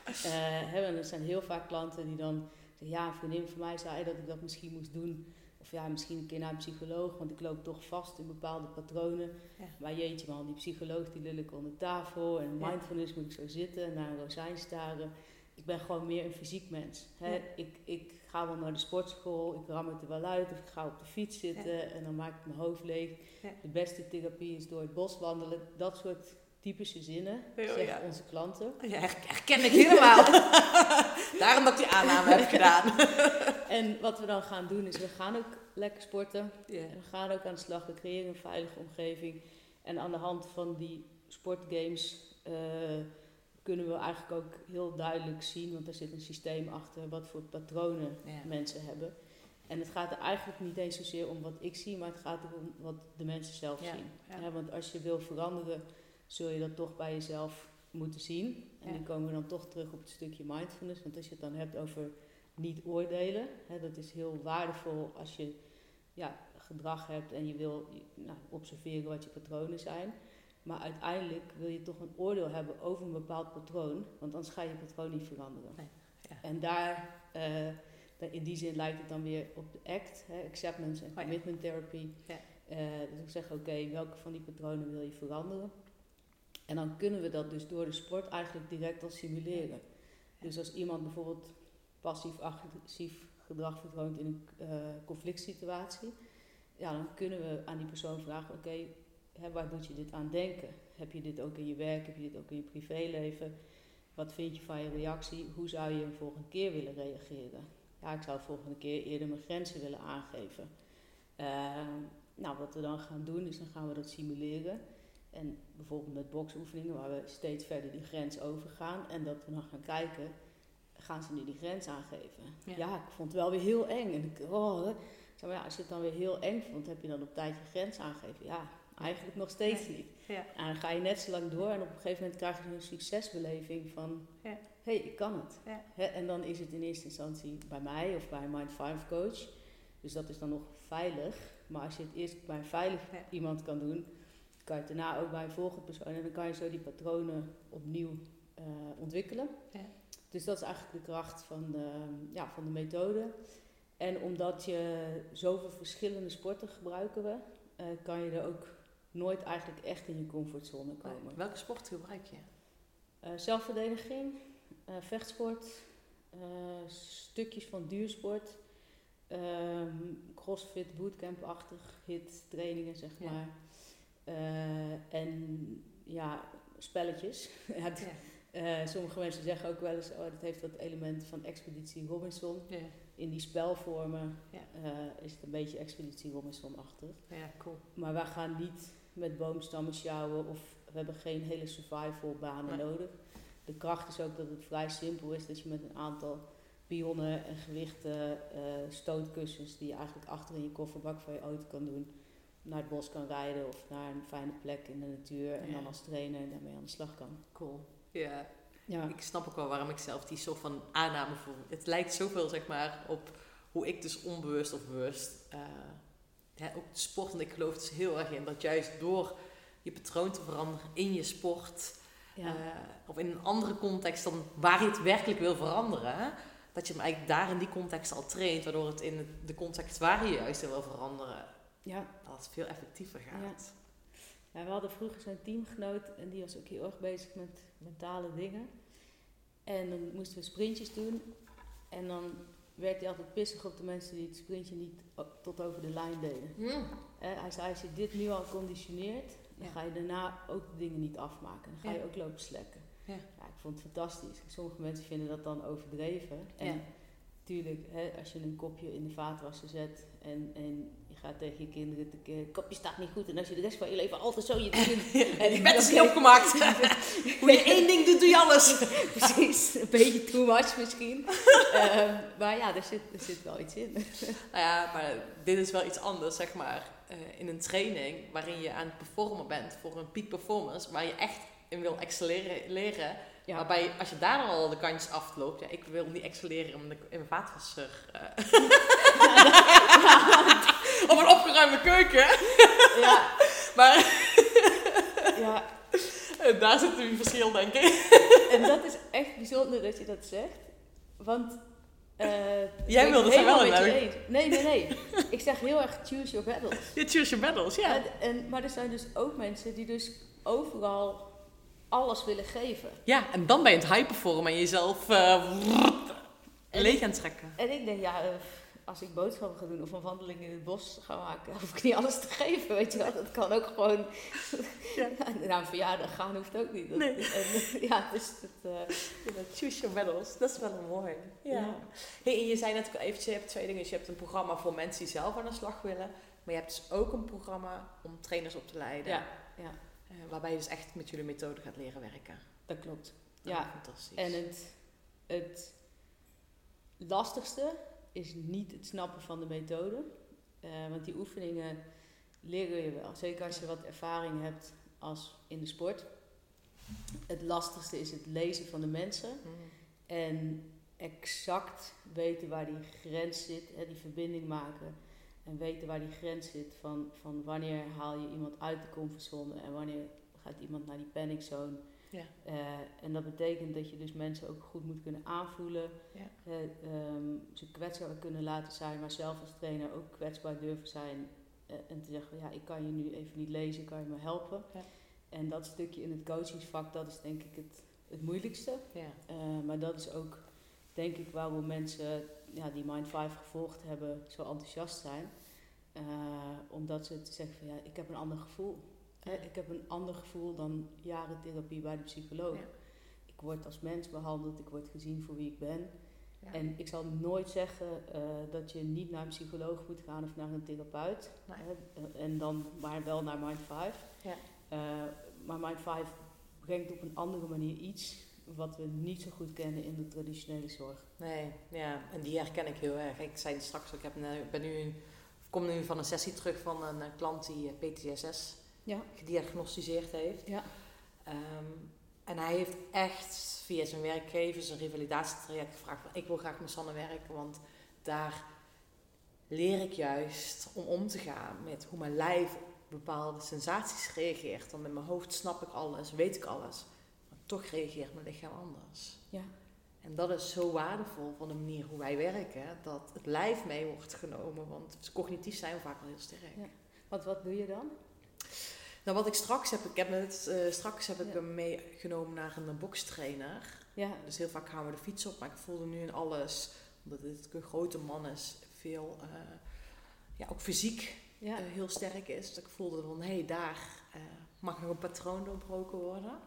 5. Er zijn heel vaak klanten die dan zeggen, een vriendin van mij zei dat ik dat misschien moest doen. Of misschien een keer naar een psycholoog, want ik loop toch vast in bepaalde patronen. Ja. Maar jeetje man, die psycholoog die lul ik onder tafel. En mindfulness moet ik zo zitten en naar een rozijn staren. Ik ben gewoon meer een fysiek mens. Ik ga wel naar de sportschool, ik ram het er wel uit. Of ik ga op de fiets zitten en dan maak ik mijn hoofd leeg. Ja. De beste therapie is door het bos wandelen. Dat soort typische zinnen, zeggen onze klanten. Ja, herken ik helemaal. Daarom dat ik die aanname heb gedaan. En wat we dan gaan doen is, we gaan ook lekker sporten. Yeah. We gaan ook aan de slag, we creëren een veilige omgeving. En aan de hand van die sportgames kunnen we eigenlijk ook heel duidelijk zien, want er zit een systeem achter, wat voor patronen mensen hebben. En het gaat er eigenlijk niet eens zozeer om wat ik zie, maar het gaat erom wat de mensen zelf zien. Ja, want als je wil veranderen, zul je dat toch bij jezelf moeten zien. En dan komen we dan toch terug op het stukje mindfulness. Want als je het dan hebt over niet oordelen, dat is heel waardevol als je gedrag hebt en je wil observeren wat je patronen zijn. Maar uiteindelijk wil je toch een oordeel hebben over een bepaald patroon, want anders ga je patroon niet veranderen. Nee. Ja. En daar, in die zin lijkt het dan weer op de ACT, Acceptance and Commitment Therapy. Ja. Dus ik zeg, welke van die patronen wil je veranderen? En dan kunnen we dat dus door de sport eigenlijk direct al simuleren. Dus als iemand bijvoorbeeld passief-agressief gedrag vertoont in een conflict situatie, dan kunnen we aan die persoon vragen, waar doet je dit aan denken? Heb je dit ook in je werk? Heb je dit ook in je privéleven? Wat vind je van je reactie? Hoe zou je een volgende keer willen reageren? Ja, ik zou de volgende keer eerder mijn grenzen willen aangeven. Wat we dan gaan doen is, dan gaan we dat simuleren. En bijvoorbeeld met boksoefeningen, waar we steeds verder die grens overgaan. En dat we dan gaan kijken, gaan ze nu die grens aangeven? Ja, ik vond het wel weer heel eng. En als je het dan weer heel eng vond, heb je dan op tijd je grens aangegeven? Ja, Eigenlijk nog steeds niet. Ja. En dan ga je net zo lang door en op een gegeven moment krijg je een succesbeleving van... Hé, ik kan het. Ja. En dan is het in eerste instantie bij mij of bij een Mind 5 coach. Dus dat is dan nog veilig. Maar als je het eerst bij een veilig iemand kan doen, kan je het daarna ook bij een volgende persoon. En dan kan je zo die patronen opnieuw ontwikkelen. Ja. Dus dat is eigenlijk de kracht van de methode. En omdat je zoveel verschillende sporten gebruiken we, kan je er ook nooit eigenlijk echt in je comfortzone komen. Welke sport gebruik je? Zelfverdediging, vechtsport, stukjes van duursport, crossfit, bootcamp-achtig, hit, trainingen zeg maar. En spelletjes. Sommige mensen zeggen ook wel eens, dat heeft dat element van Expeditie Robinson. Ja. In die spelvormen is het een beetje Expeditie Robinson-achtig. Ja, cool. Maar wij gaan niet met boomstammen sjouwen of we hebben geen hele survival banen nodig. De kracht is ook dat het vrij simpel is, dat je met een aantal pionnen en gewichten, stootkussens die je eigenlijk achter in je kofferbak van je auto kan doen, naar het bos kan rijden of naar een fijne plek in de natuur en dan als trainer daarmee aan de slag kan. Cool. Ja. Ik snap ook wel waarom ik zelf die soort van aanname voel. Het lijkt zoveel zeg maar op hoe ik dus onbewust of bewust ook sport. En ik geloof dus heel erg in dat juist door je patroon te veranderen in je sport of in een andere context dan waar je het werkelijk wil veranderen, dat je hem eigenlijk daar in die context al traint, waardoor het in de context waar je juist wil veranderen, dat het veel effectiever gaat. Ja, we hadden vroeger zo'n teamgenoot en die was ook heel erg bezig met mentale dingen. En dan moesten we sprintjes doen. En dan werd hij altijd pissig op de mensen die het sprintje niet tot over de lijn deden. Hij zei, als je dit nu al conditioneert, dan ga je daarna ook de dingen niet afmaken. Dan ga je ook lopen slekken. Ja, ik vond het fantastisch. Sommige mensen vinden dat dan overdreven. En natuurlijk, als je een kopje in de vaatwasser zet en je gaat tegen je kinderen het kopje staat niet goed. En als je de rest van je leven altijd zo je en die bed is niet opgemaakt. Hoe je één ding doet, doe je alles. Precies, een beetje too much misschien. Maar ja, er zit wel iets in. Maar dit is wel iets anders, zeg maar. In een training waarin je aan het performen bent voor een peak performance, waar je echt in wil excelleren. Ja. Waarbij, als je daar dan al de kantjes afloopt, ik wil niet excelleren in mijn vaatwasser. Op een opgeruimde keuken. Ja. Maar daar zit een verschil, denk ik. En dat is echt bijzonder dat je dat zegt. Want jij wilde het wel in. Nee. Ik zeg heel erg choose your battles. Je choose your battles, ja. Maar er zijn dus ook mensen die dus overal alles willen geven. Ja, en dan ben je het high performen en jezelf leeg aan het trekken. En ik denk, als ik boodschappen ga doen of een wandeling in het bos ga maken, hoef ik niet alles te geven, weet je wel. Dat kan ook gewoon naar een verjaardag gaan, hoeft ook niet. Nee. Dus choose your battles, dat is wel mooi. Ja. Hey, en je zei net eventjes, je hebt twee dingen. Dus je hebt een programma voor mensen die zelf aan de slag willen, maar je hebt dus ook een programma om trainers op te leiden. Ja. Waarbij je dus echt met jullie methode gaat leren werken. Dat klopt. Fantastisch. En het lastigste is niet het snappen van de methode. Want die oefeningen leren je wel. Zeker als je wat ervaring hebt als in de sport. Het lastigste is het lezen van de mensen. En exact weten waar die grens zit. Die verbinding maken. En weten waar die grens zit van wanneer haal je iemand uit de comfortzone en wanneer gaat iemand naar die panic zone. Ja. En dat betekent dat je dus mensen ook goed moet kunnen aanvoelen. Ja. Ze kwetsbaar kunnen laten zijn, maar zelf als trainer ook kwetsbaar durven zijn. En te zeggen, ik kan je nu even niet lezen, kan je me helpen? Ja. En dat stukje in het coachingsvak, dat is denk ik het moeilijkste. Ja. Maar dat is ook denk ik waarom mensen die Mind 5 gevolgd hebben zo enthousiast zijn. Omdat ze zeggen van ik heb een ander gevoel. Ik heb een ander gevoel dan jaren therapie bij de psycholoog. Ja. Ik word als mens behandeld, ik word gezien voor wie ik ben. Ja. En ik zal nooit zeggen dat je niet naar een psycholoog moet gaan of naar een therapeut. Nee. En dan maar wel naar Mind 5. Ja. Maar Mind 5 brengt op een andere manier iets wat we niet zo goed kennen in de traditionele zorg. Nee, ja, en die herken ik heel erg. Ik zei straks, kom nu van een sessie terug van een klant die PTSS gediagnosticeerd heeft. Ja. En hij heeft echt via zijn werkgevers een revalidatietraject gevraagd van ik wil graag met Sanne werken, want daar leer ik juist om te gaan met hoe mijn lijf op bepaalde sensaties reageert. Dan met mijn hoofd snap ik alles, weet ik alles, maar toch reageert mijn lichaam anders. Ja. En dat is zo waardevol van de manier hoe wij werken, dat het lijf mee wordt genomen, want cognitief zijn we vaak wel heel sterk. Ja. Wat doe je dan? Nou, wat ik straks heb ik hem meegenomen naar een bokstrainer. Ja. Dus heel vaak gaan we de fiets op, maar ik voelde nu in alles, omdat dit een grote man is, veel, ook fysiek heel sterk is. Dat ik voelde van, daar mag nog een patroon doorbroken worden.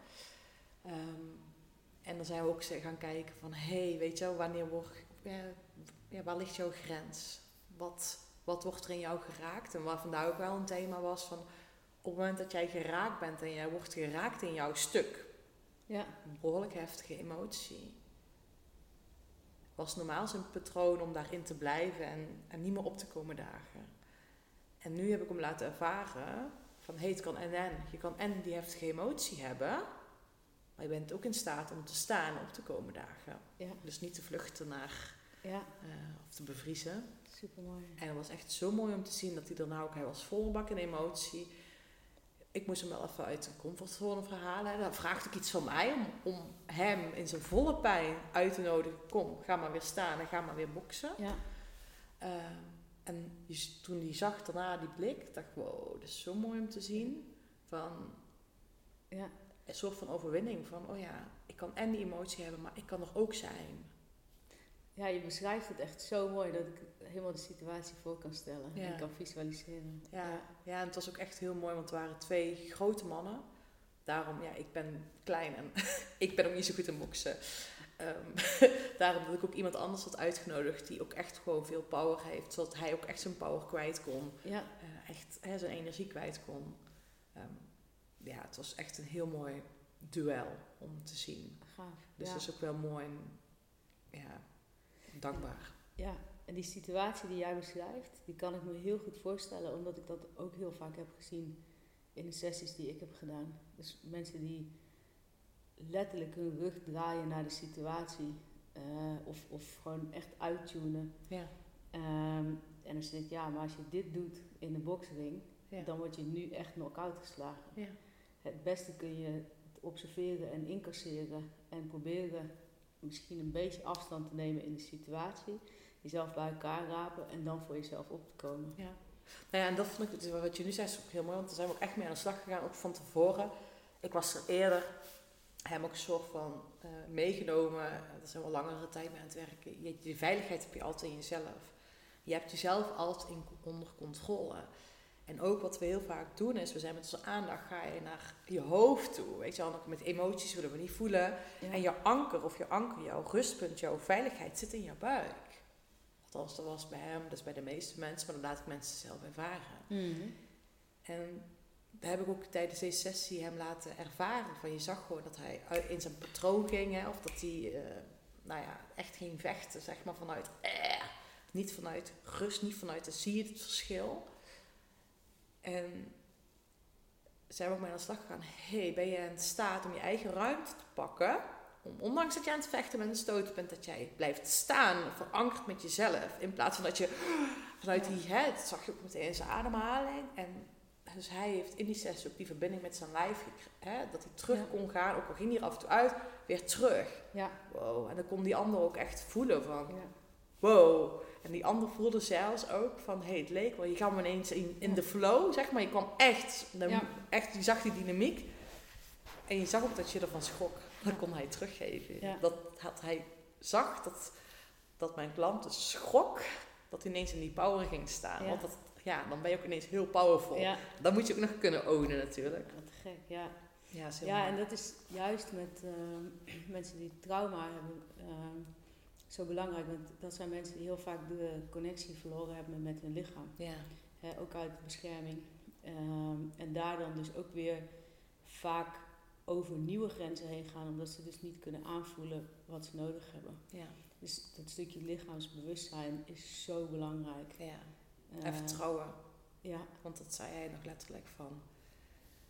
En dan zijn we ook gaan kijken van, weet je wel, waar ligt jouw grens? Wat wordt er in jou geraakt? En waar vandaar ook wel een thema was van, op het moment dat jij geraakt bent en jij wordt geraakt in jouw stuk, een behoorlijk heftige emotie, was normaal zijn patroon om daarin te blijven en niet meer op te komen dagen. En nu heb ik hem laten ervaren van, het kan en. Je kan en die heftige emotie hebben, maar je bent ook in staat om te staan en op te komen dagen. Ja. Dus niet te vluchten naar of te bevriezen. Supermooi. En het was echt zo mooi om te zien dat hij was vol bak in emotie. Ik moest hem wel even uit zijn comfortzone verhalen. Dan vraagt ook iets van mij om hem in zijn volle pijn uit te nodigen. Kom, ga maar weer staan en ga maar weer boksen. Ja. En toen hij zag daarna die blik, dacht ik, wow, dat is zo mooi om te zien. Van een soort van overwinning. Van, ik kan en die emotie hebben, maar ik kan er ook zijn. Ja, je beschrijft het echt zo mooi dat ik helemaal de situatie voor kan stellen en kan visualiseren. Ja, en het was ook echt heel mooi, want het waren 2 grote mannen. Daarom, ik ben klein en ik ben ook niet zo goed in boksen. Daarom dat ik ook iemand anders had uitgenodigd die ook echt gewoon veel power heeft, zodat hij ook echt zijn power kwijt kon. Ja. Echt zijn energie kwijt kon. Het was echt een heel mooi duel om te zien. Gaaf. Dus dat is ook wel mooi en dankbaar. Ja, en die situatie die jij beschrijft, die kan ik me heel goed voorstellen, omdat ik dat ook heel vaak heb gezien in de sessies die ik heb gedaan. Dus mensen die letterlijk hun rug draaien naar de situatie of gewoon echt uittunen. Ja. En dan zeg ik, maar als je dit doet in de boksring, dan word je nu echt knock-out geslagen. Ja. Het beste kun je het observeren en incasseren en proberen misschien een beetje afstand te nemen in de situatie, jezelf bij elkaar rapen en dan voor jezelf op te komen. Ja. Nou ja, en dat vond ik, wat je nu zei, is ook heel mooi, want daar zijn we ook echt mee aan de slag gegaan, ook van tevoren. Ik was er eerder, hem ook een soort van meegenomen, dat is een wel langere tijd mee aan het werken. Die veiligheid heb je altijd in jezelf. Je hebt jezelf altijd onder controle. En ook wat we heel vaak doen is, we zijn met onze aandacht, ga je naar je hoofd toe. Weet je wel, met emoties willen we niet voelen. Ja. En je anker, jouw rustpunt, jouw veiligheid zit in je buik. Althans, dat was bij hem, dat is bij de meeste mensen, maar dat laat ik mensen zelf ervaren. Mm-hmm. En daar heb ik ook tijdens deze sessie hem laten ervaren. Van je zag gewoon dat hij in zijn patroon ging, hè, of dat hij echt ging vechten, zeg maar, vanuit niet vanuit rust, niet vanuit zie je het verschil. En zijn we ook mee aan de slag gegaan. Ben je in staat om je eigen ruimte te pakken? Ondanks dat je aan het vechten bent en stoten bent, dat jij blijft staan, verankerd met jezelf. In plaats van dat je vanuit dat zag je ook meteen in zijn ademhaling. En dus hij heeft in die sessie ook die verbinding met zijn lijf, dat hij terug kon gaan, ook al ging hij er af en toe uit, weer terug. Ja. Wow. En dan kon die ander ook echt voelen van, wow. En die ander voelde zelfs ook van, het leek wel, je kwam ineens in de flow, zeg maar. Je kwam echt, je zag die dynamiek. En je zag ook dat je ervan schrok. Dat kon hij teruggeven. Ja. Hij zag dat mijn klant dus schrok, dat hij ineens in die power ging staan. Ja. Want dan ben je ook ineens heel powerful. Ja. Dat moet je ook nog kunnen ownen natuurlijk. Wat gek, ja. Ja, en dat is juist met mensen die trauma hebben zo belangrijk. Want dat zijn mensen die heel vaak de connectie verloren hebben met hun lichaam. Ja. Ook uit bescherming. En daar dan dus ook weer vaak over nieuwe grenzen heen gaan, omdat ze dus niet kunnen aanvoelen wat ze nodig hebben. Ja. Dus dat stukje lichaamsbewustzijn is zo belangrijk. Ja. En vertrouwen. Ja. Want dat zei hij nog letterlijk van,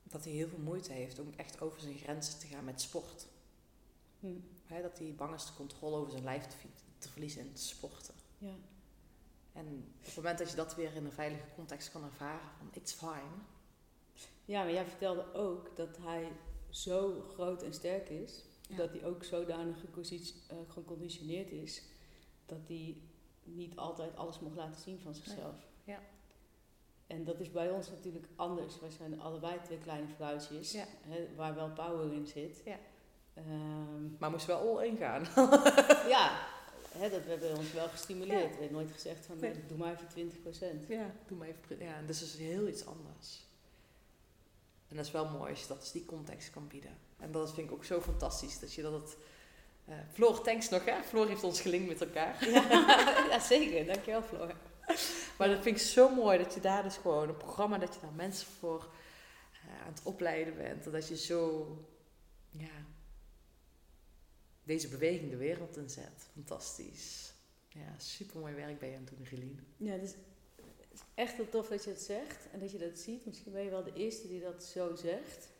dat hij heel veel moeite heeft om echt over zijn grenzen te gaan met sport. Dat hij bang is de controle over zijn lijf te verliezen in het sporten. Ja. En op het moment dat je dat weer in een veilige context kan ervaren, van it's fine. Ja, maar jij vertelde ook dat hij zo groot en sterk is, dat hij ook zodanig geconditioneerd is, dat hij niet altijd alles mocht laten zien van zichzelf. Nee. Ja. En dat is bij ons natuurlijk anders. Wij zijn allebei 2 kleine vrouwtjes, waar wel power in zit. Ja. Maar moest wel all in gaan. Ja, dat hebben we ons wel gestimuleerd. We hebben nooit gezegd van, doe maar even 20%. Ja, doe maar even. Ja, dus is heel iets anders. En dat is wel mooi als je dat die context kan bieden. En dat vind ik ook zo fantastisch, dat je dat... Floor, thanks nog, hè? Floor heeft ons gelinkt met elkaar. Ja, zeker. Dankjewel, Floor. Maar dat vind ik zo mooi, dat je daar dus gewoon een programma, dat je daar mensen voor aan het opleiden bent. En dat je zo, deze beweging de wereld inzet. Fantastisch. Ja, supermooi werk ben je aan het doen, Relien. Ja, het is echt heel tof dat je het zegt en dat je dat ziet. Misschien ben je wel de eerste die dat zo zegt.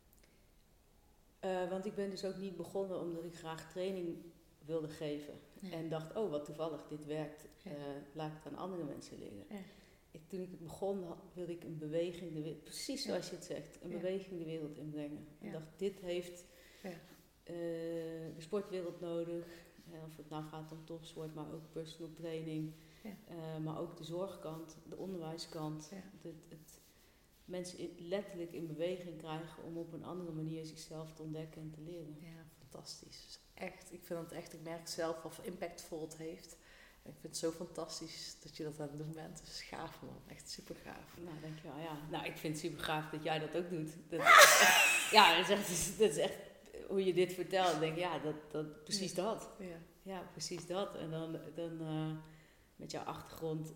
Want ik ben dus ook niet begonnen omdat ik graag training wilde geven. Ja. En dacht, wat toevallig, dit werkt. Ja. Laat ik het aan andere mensen leren. Ja. Toen ik het begon, wilde ik een beweging, precies zoals je het zegt, een beweging de wereld inbrengen. Ja. Ik dacht, dit heeft de sportwereld nodig. Of het nou gaat om topsport, maar ook personal training. Ja. Maar ook de zorgkant, de onderwijskant. Ja. Het mensen letterlijk in beweging krijgen om op een andere manier zichzelf te ontdekken en te leren. Ja, fantastisch. Echt, ik vind het echt, ik merk zelf of impactvol het heeft. Ik vind het zo fantastisch dat je dat aan het doen bent. Het is gaaf, man. Echt super gaaf. Nou, dankjewel. Ja. Nou, ik vind het super gaaf dat jij dat ook doet. Dat is echt, dat is echt hoe je dit vertelt. Ik denk, dat precies dat. Ja. Ja, precies dat. En dan met jouw achtergrond...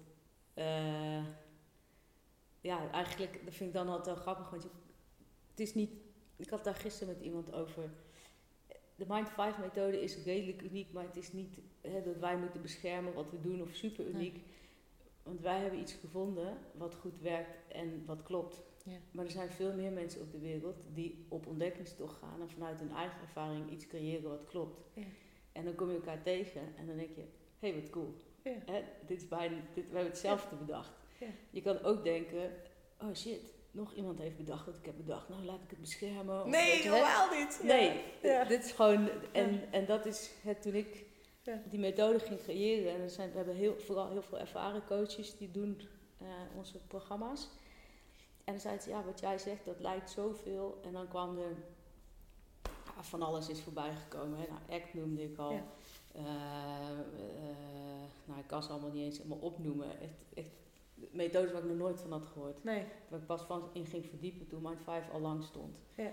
eigenlijk, dat vind ik dan altijd wel grappig, want het is niet... Ik had daar gisteren met iemand over... De Mind 5 methode is redelijk uniek, maar het is niet dat wij moeten beschermen wat we doen of super uniek. Nee. Want wij hebben iets gevonden wat goed werkt en wat klopt. Ja. Maar er zijn veel meer mensen op de wereld die op ontdekkingstocht gaan en vanuit hun eigen ervaring iets creëren wat klopt. Ja. En dan kom je elkaar tegen en dan denk je, hé, wat cool. Ja. We hebben hetzelfde bedacht. Ja. Je kan ook denken, oh shit, nog iemand heeft bedacht wat ik heb bedacht. Nou, laat ik het beschermen. Nee, helemaal niet. Ja. Nee, dit is gewoon... En dat is toen ik die methode ging creëren. En we hebben vooral heel veel ervaren coaches die doen onze programma's. En dan zeiden ze, wat jij zegt, dat lijkt zoveel. En dan kwam er... van alles is voorbij gekomen. Nou, ACT noemde ik al. Ja. Ik kan ze allemaal niet eens helemaal opnoemen. Echt methodes waar ik nog nooit van had gehoord. Nee. Waar ik pas in ging verdiepen toen Mind 5 al lang stond. Ja.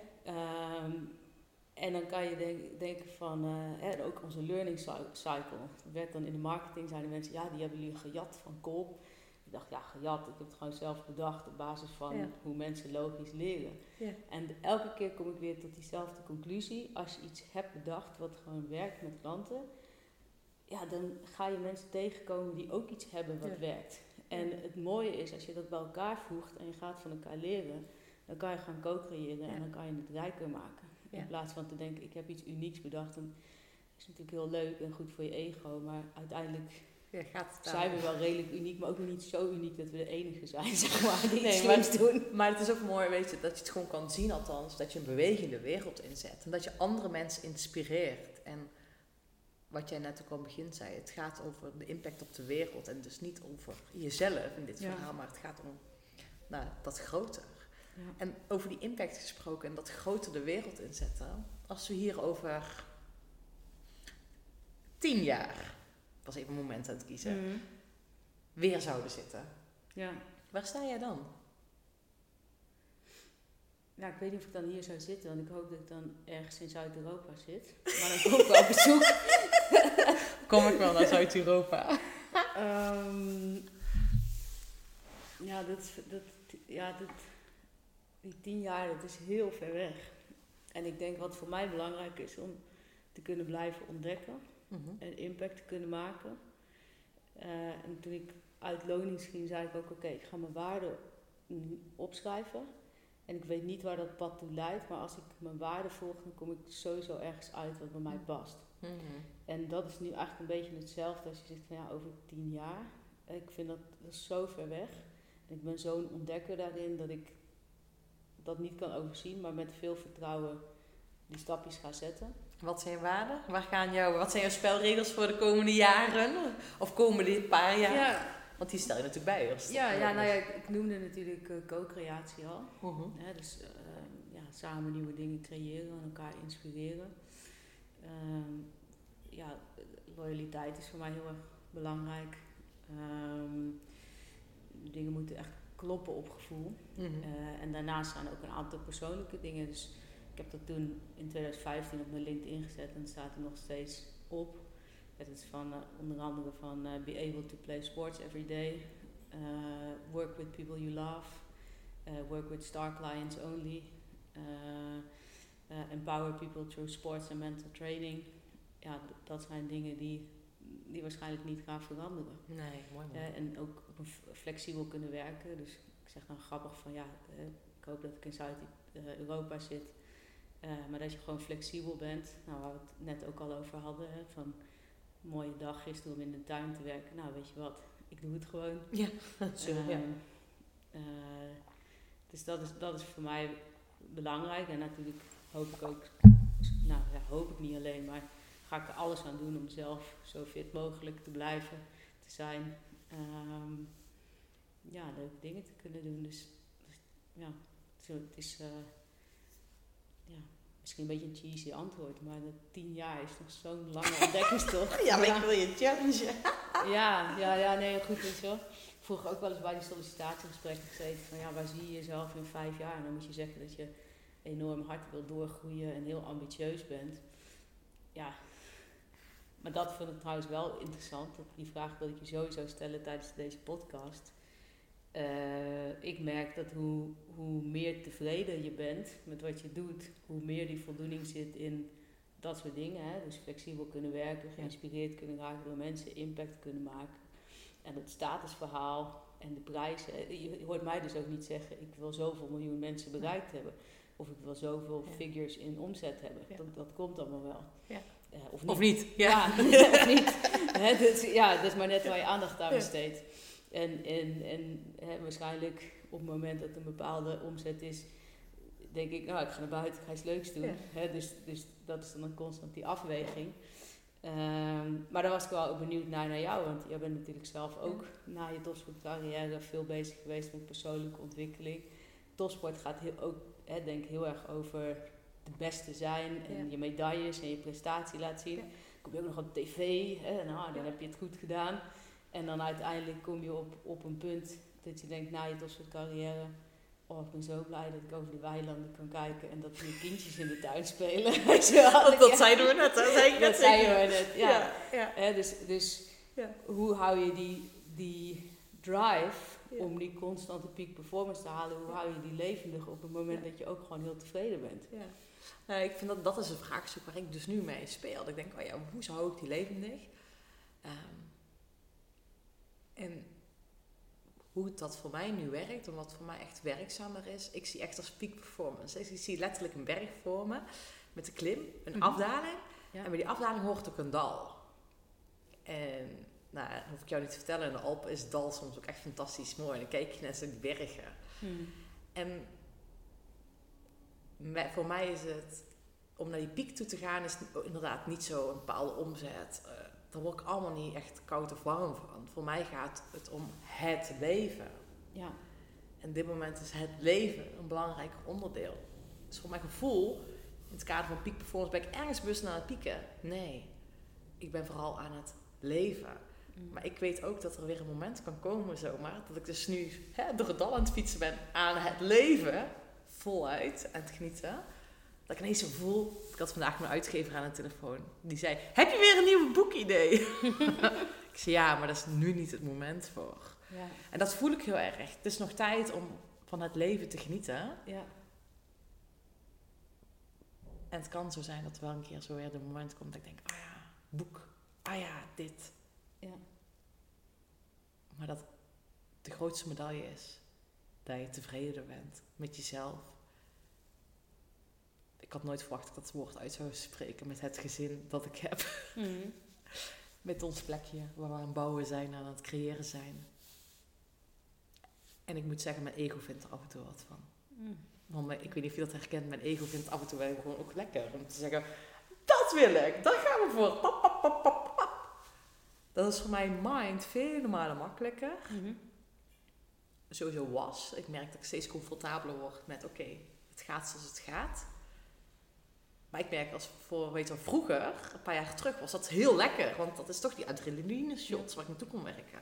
En dan kan je denken van, ook onze learning cycle. Werd dan in de marketing, zeiden mensen, die hebben jullie gejat van Kolb. Ik dacht, gejat, ik heb het gewoon zelf bedacht op basis van hoe mensen logisch leren. Ja. En elke keer kom ik weer tot diezelfde conclusie. Als je iets hebt bedacht wat gewoon werkt met klanten, dan ga je mensen tegenkomen die ook iets hebben wat werkt. En het mooie is, als je dat bij elkaar voegt en je gaat van elkaar leren, dan kan je gaan co-creëren en dan kan je het rijker maken. Ja. In plaats van te denken, ik heb iets unieks bedacht. En dat is natuurlijk heel leuk en goed voor je ego, maar uiteindelijk zijn we wel redelijk uniek, maar ook niet zo uniek dat we de enige zijn, zeg maar, die iets slims doen. Maar het is ook mooi, weet je, dat je het gewoon kan zien althans, dat je een bewegende wereld inzet. En dat je andere mensen inspireert. En wat jij net ook al begin zei, het gaat over de impact op de wereld en dus niet over jezelf in dit verhaal, maar het gaat om dat groter. Ja. En over die impact gesproken en dat groter de wereld inzetten, als we hier over 10 jaar, was even een moment aan het kiezen, weer zouden zitten. Ja. Waar sta jij dan? Ik weet niet of ik dan hier zou zitten, want ik hoop dat ik dan ergens in Zuid-Europa zit. Maar dan kom ik wel op bezoek. Kom ik wel naar Zuid-Europa? Die 10 jaar, dat is heel ver weg. En ik denk wat voor mij belangrijk is om te kunnen blijven ontdekken en impact te kunnen maken. En toen ik uit lonings ging, zei ik ook, oké, ik ga mijn waarden opschrijven. En ik weet niet waar dat pad toe leidt, maar als ik mijn waarde volg, dan kom ik sowieso ergens uit wat bij mij past. En dat is nu eigenlijk een beetje hetzelfde als je zegt van ja, over 10 jaar. Ik vind dat is zo ver weg. En ik ben zo'n ontdekker daarin dat ik dat niet kan overzien, maar met veel vertrouwen die stapjes ga zetten. Wat zijn je waarden? Wat zijn jouw spelregels voor de komende jaren? Of komende paar jaar? Ja. Want die stel je natuurlijk bij. Ik noemde natuurlijk co-creatie al. Dus samen nieuwe dingen creëren en elkaar inspireren. Loyaliteit is voor mij heel erg belangrijk. Dingen moeten echt kloppen op gevoel. En daarnaast zijn ook een aantal persoonlijke dingen. Dus ik heb dat toen in 2015 op mijn LinkedIn gezet en het staat er nog steeds op. Het is van onder andere van be able to play sports every day, work with people you love, work with star clients only, empower people through sports and mental training. Ja, dat zijn dingen die waarschijnlijk niet gaan veranderen. Nee, mooi. En ook op een flexibel kunnen werken. Dus ik zeg dan grappig van ik hoop dat ik in Zuid-Europa zit. Maar dat je gewoon flexibel bent. Nou, waar we het net ook al over hadden. Van een mooie dag gisteren om in de tuin te werken. Nou, weet je wat, ik doe het gewoon. Ja, dus dat is voor mij belangrijk. En natuurlijk hoop ik ook, hoop ik niet alleen, maar ga ik er alles aan doen om zelf zo fit mogelijk te blijven, te zijn. Leuke dingen te kunnen doen. Dus het is misschien een beetje een cheesy antwoord, maar 10 jaar is nog zo'n lange ontdekkingstocht. Ja, maar ik wil je challengen. Nee, goed, weet je wel. Vroeger ook wel eens bij die sollicitatiegesprekken gezeten van waar zie je jezelf in 5 jaar? En dan moet je zeggen dat je enorm hard wil doorgroeien en heel ambitieus bent. Ja, maar dat vind ik trouwens wel interessant. Die vraag wil ik je sowieso stellen tijdens deze podcast. Ik merk dat hoe meer tevreden je bent met wat je doet, hoe meer die voldoening zit in dat soort dingen. Hè? Dus flexibel kunnen werken, geïnspireerd kunnen raken door mensen, impact kunnen maken. En het statusverhaal en de prijzen. Je hoort mij dus ook niet zeggen, ik wil zoveel miljoen mensen bereikt hebben. Of ik wil zoveel figures in omzet hebben. Ja. Dat komt allemaal wel. Ja. Of niet. Ja, of niet. Dat is maar net waar je aandacht aan besteedt. En waarschijnlijk op het moment dat een bepaalde omzet is, denk ik, ik ga naar buiten, ik ga iets leuks doen. Ja. Dus dat is dan constant die afweging. Maar daar was ik wel ook benieuwd naar jou, want jij bent natuurlijk zelf ook na je topsportcarrière veel bezig geweest met persoonlijke ontwikkeling. Topsport gaat denk ik heel erg over de beste zijn en je medailles en je prestatie laten zien. Ja. Kom je ook nog op tv, dan heb je het goed gedaan. En dan uiteindelijk kom je op een punt dat je denkt, na je topsportcarrière, ik ben zo blij dat ik over de weilanden kan kijken en dat je kindjes in de tuin spelen. Dat zeiden we net, hè? Dat zeiden we net, ja. Dus hoe hou je die drive om die constante peak performance te halen, hoe hou je die levendig op het moment dat je ook gewoon heel tevreden bent? Ja. Nou, ik vind dat is een vraagstuk waar ik dus nu mee speel. Ik denk, hoe hou ik die levendig? En hoe dat voor mij nu werkt en wat voor mij echt werkzamer is, ik zie echt als peak performance. Ik zie letterlijk een berg voor me met een klim, een afdaling. Ja. En bij die afdaling hoort ook een dal. En dat hoef ik jou niet te vertellen, in de Alpen is het dal soms ook echt fantastisch mooi. En dan kijk je net naar die bergen. En voor mij is het, om naar die piek toe te gaan, is inderdaad niet zo een bepaalde omzet. Daar word ik allemaal niet echt koud of warm van. Voor mij gaat het om het leven. Ja. En op dit moment is het leven een belangrijk onderdeel. Dus voor mijn gevoel, in het kader van peak performance, ben ik ergens bewust naar het pieken. Nee, ik ben vooral aan het leven. Maar ik weet ook dat er weer een moment kan komen zomaar, dat ik dus nu door het dal aan het fietsen ben, aan het leven, voluit aan het genieten. Dat ik ineens zo voel, ik had vandaag mijn uitgever aan de telefoon, die zei, heb je weer een nieuw boekidee? Ik zei, ja, maar dat is nu niet het moment voor. Ja. En dat voel ik heel erg. Het is nog tijd om van het leven te genieten. Ja. En het kan zo zijn dat er wel een keer zo weer de moment komt dat ik denk, boek, dit. Ja. Maar dat de grootste medaille is dat je tevreden bent met jezelf. Ik had nooit verwacht dat ik dat woord uit zou spreken met het gezin dat ik heb. Mm. Met ons plekje waar we aan het bouwen zijn, aan het creëren zijn. En ik moet zeggen, mijn ego vindt er af en toe wat van. Mm. Want ik weet niet of je dat herkent, mijn ego vindt af en toe wel gewoon ook lekker. Om te zeggen, dat wil ik, daar gaan we voor. Pap, pap, pap, pap, pap. Dat is voor mijn mind vele malen makkelijker. Mm-hmm. Sowieso was. Ik merk dat ik steeds comfortabeler word met oké, het gaat zoals het gaat. Maar ik merk als vroeger, een paar jaar terug, was dat heel lekker. Want dat is toch die adrenaline shots waar ik naartoe kon werken.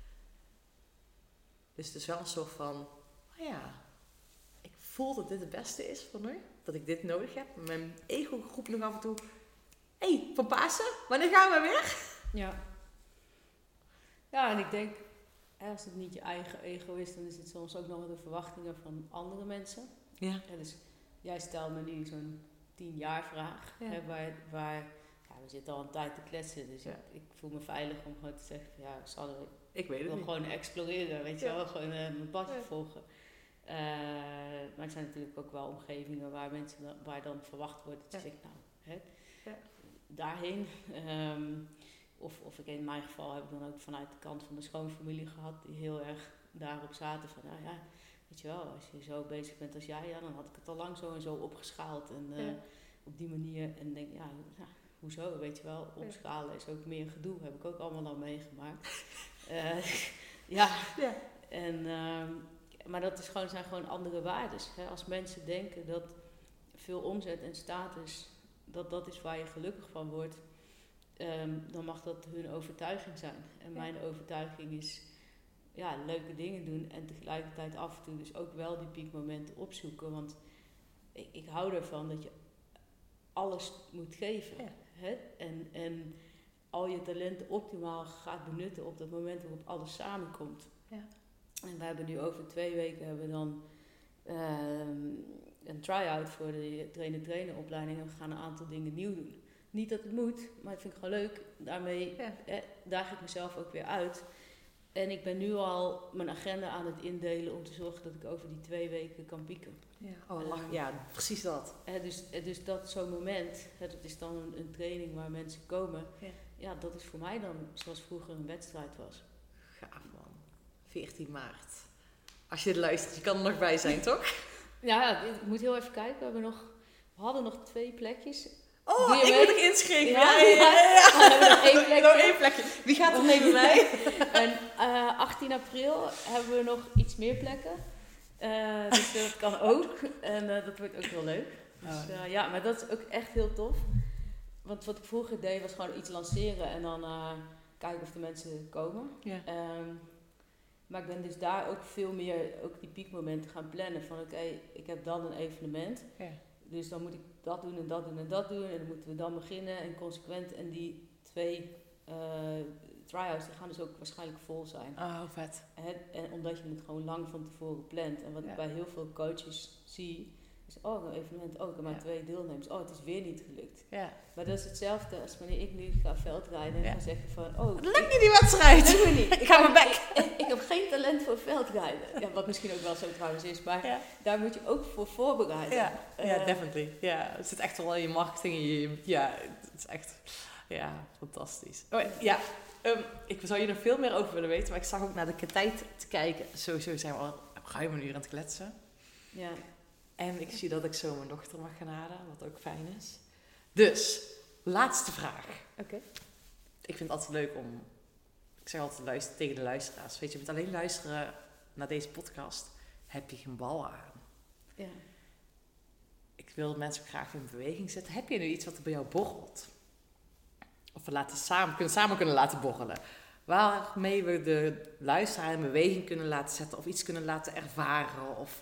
Dus het is wel een soort van, ik voel dat dit het beste is voor nu. Dat ik dit nodig heb. Mijn ego roept nog af en toe, van Pasen, wanneer gaan we weer? Ja. Ja, en ik denk, als het niet je eigen ego is, dan is het soms ook nog de verwachtingen van andere mensen. Ja. Dus jij stelt me nu zo'n 10-jaar vraag, Ja. waar we zitten al een tijd te kletsen, dus ik voel me veilig om gewoon te zeggen van Sanne, Ik weet ik het wil niet. gewoon exploreren, weet je wel, gewoon mijn padje volgen. Maar het zijn natuurlijk ook wel omgevingen waar dan verwacht wordt dat je zegt, daarheen. Of in mijn geval heb ik dan ook vanuit de kant van de schoonfamilie gehad, die heel erg daarop zaten van, weet je wel, als je zo bezig bent als jij, dan had ik het al lang zo en zo opgeschaald. En op die manier, en denk, hoezo, weet je wel, opschalen is ook meer gedoe, heb ik ook allemaal al meegemaakt. Maar dat is zijn gewoon andere waarden. Als mensen denken dat veel omzet en status, dat is waar je gelukkig van wordt, dan mag dat hun overtuiging zijn. En mijn overtuiging is leuke dingen doen en tegelijkertijd af en toe dus ook wel die piekmomenten opzoeken. Want ik hou ervan dat je alles moet geven. Ja. Hè? En al je talenten optimaal gaat benutten op dat moment waarop alles samenkomt. Ja. En we hebben nu over 2 weken dan een try-out voor de trainer-trainer opleiding. En we gaan een aantal dingen nieuw doen. Niet dat het moet, maar ik vind het gewoon leuk. Daarmee daag ik mezelf ook weer uit. En ik ben nu al mijn agenda aan het indelen om te zorgen dat ik over die 2 weken kan pieken. Precies dat. Dus dat zo'n moment, dat is dan een training waar mensen komen. Ja, dat is voor mij dan zoals vroeger een wedstrijd was. Gaaf man. 14 maart. Als je luistert, je kan er nog bij zijn, toch? Ja, ik moet heel even kijken. We hadden nog 2 plekjes. Oh, ik moet nog inschrijven. We hebben nog 1 plekje. Nog 1 plekje. Wie gaat er mee bij mij? En 18 april hebben we nog iets meer plekken. Dus dat kan ook. En dat wordt ook heel leuk. Dus, maar dat is ook echt heel tof. Want wat ik vroeger deed was gewoon iets lanceren en dan kijken of de mensen komen. Ja. Maar ik ben dus daar ook veel meer ook die piekmomenten gaan plannen. Van oké, ik heb dan een evenement. Ja. Dus dan moet ik dat doen en dat doen en dat doen. En dan moeten we dan beginnen en consequent. En die 2 try-outs die gaan dus ook waarschijnlijk vol zijn. Oh, vet. En omdat je het gewoon lang van tevoren plant. En wat ik bij heel veel coaches zie, is een evenement, ik heb maar 2 deelnemers. Het is weer niet gelukt. Ja. Maar dat is hetzelfde als wanneer ik nu ga veldrijden en ga zeggen van, het lukt niet die wedstrijd. Dat lukt me niet. Ik ga mijn bek. Ik heb geen talent voor veldrijden. Ja, wat misschien ook wel zo trouwens is, maar daar moet je ook voor voorbereiden. Ja, definitely. Ja, het zit echt wel in je marketing. Het is echt, fantastisch. Ik zou hier nog veel meer over willen weten, maar ik zag ook naar de tijd te kijken. Sowieso zijn we al ruim een uur aan het kletsen. Ja. En ik zie dat ik zo mijn dochter mag gaan halen, wat ook fijn is. Dus, laatste vraag. Oké. Ik vind het altijd leuk om... Ik zeg altijd tegen de luisteraars, weet je, met alleen luisteren naar deze podcast heb je geen bal aan. Ja. Ik wil mensen ook graag in beweging zetten. Heb je nu iets wat er bij jou borrelt? Of we samen kunnen laten borrelen. Waarmee we de luisteraar in beweging kunnen laten zetten of iets kunnen laten ervaren of...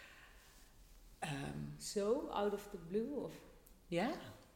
Zo, out of the blue? Of? Ja.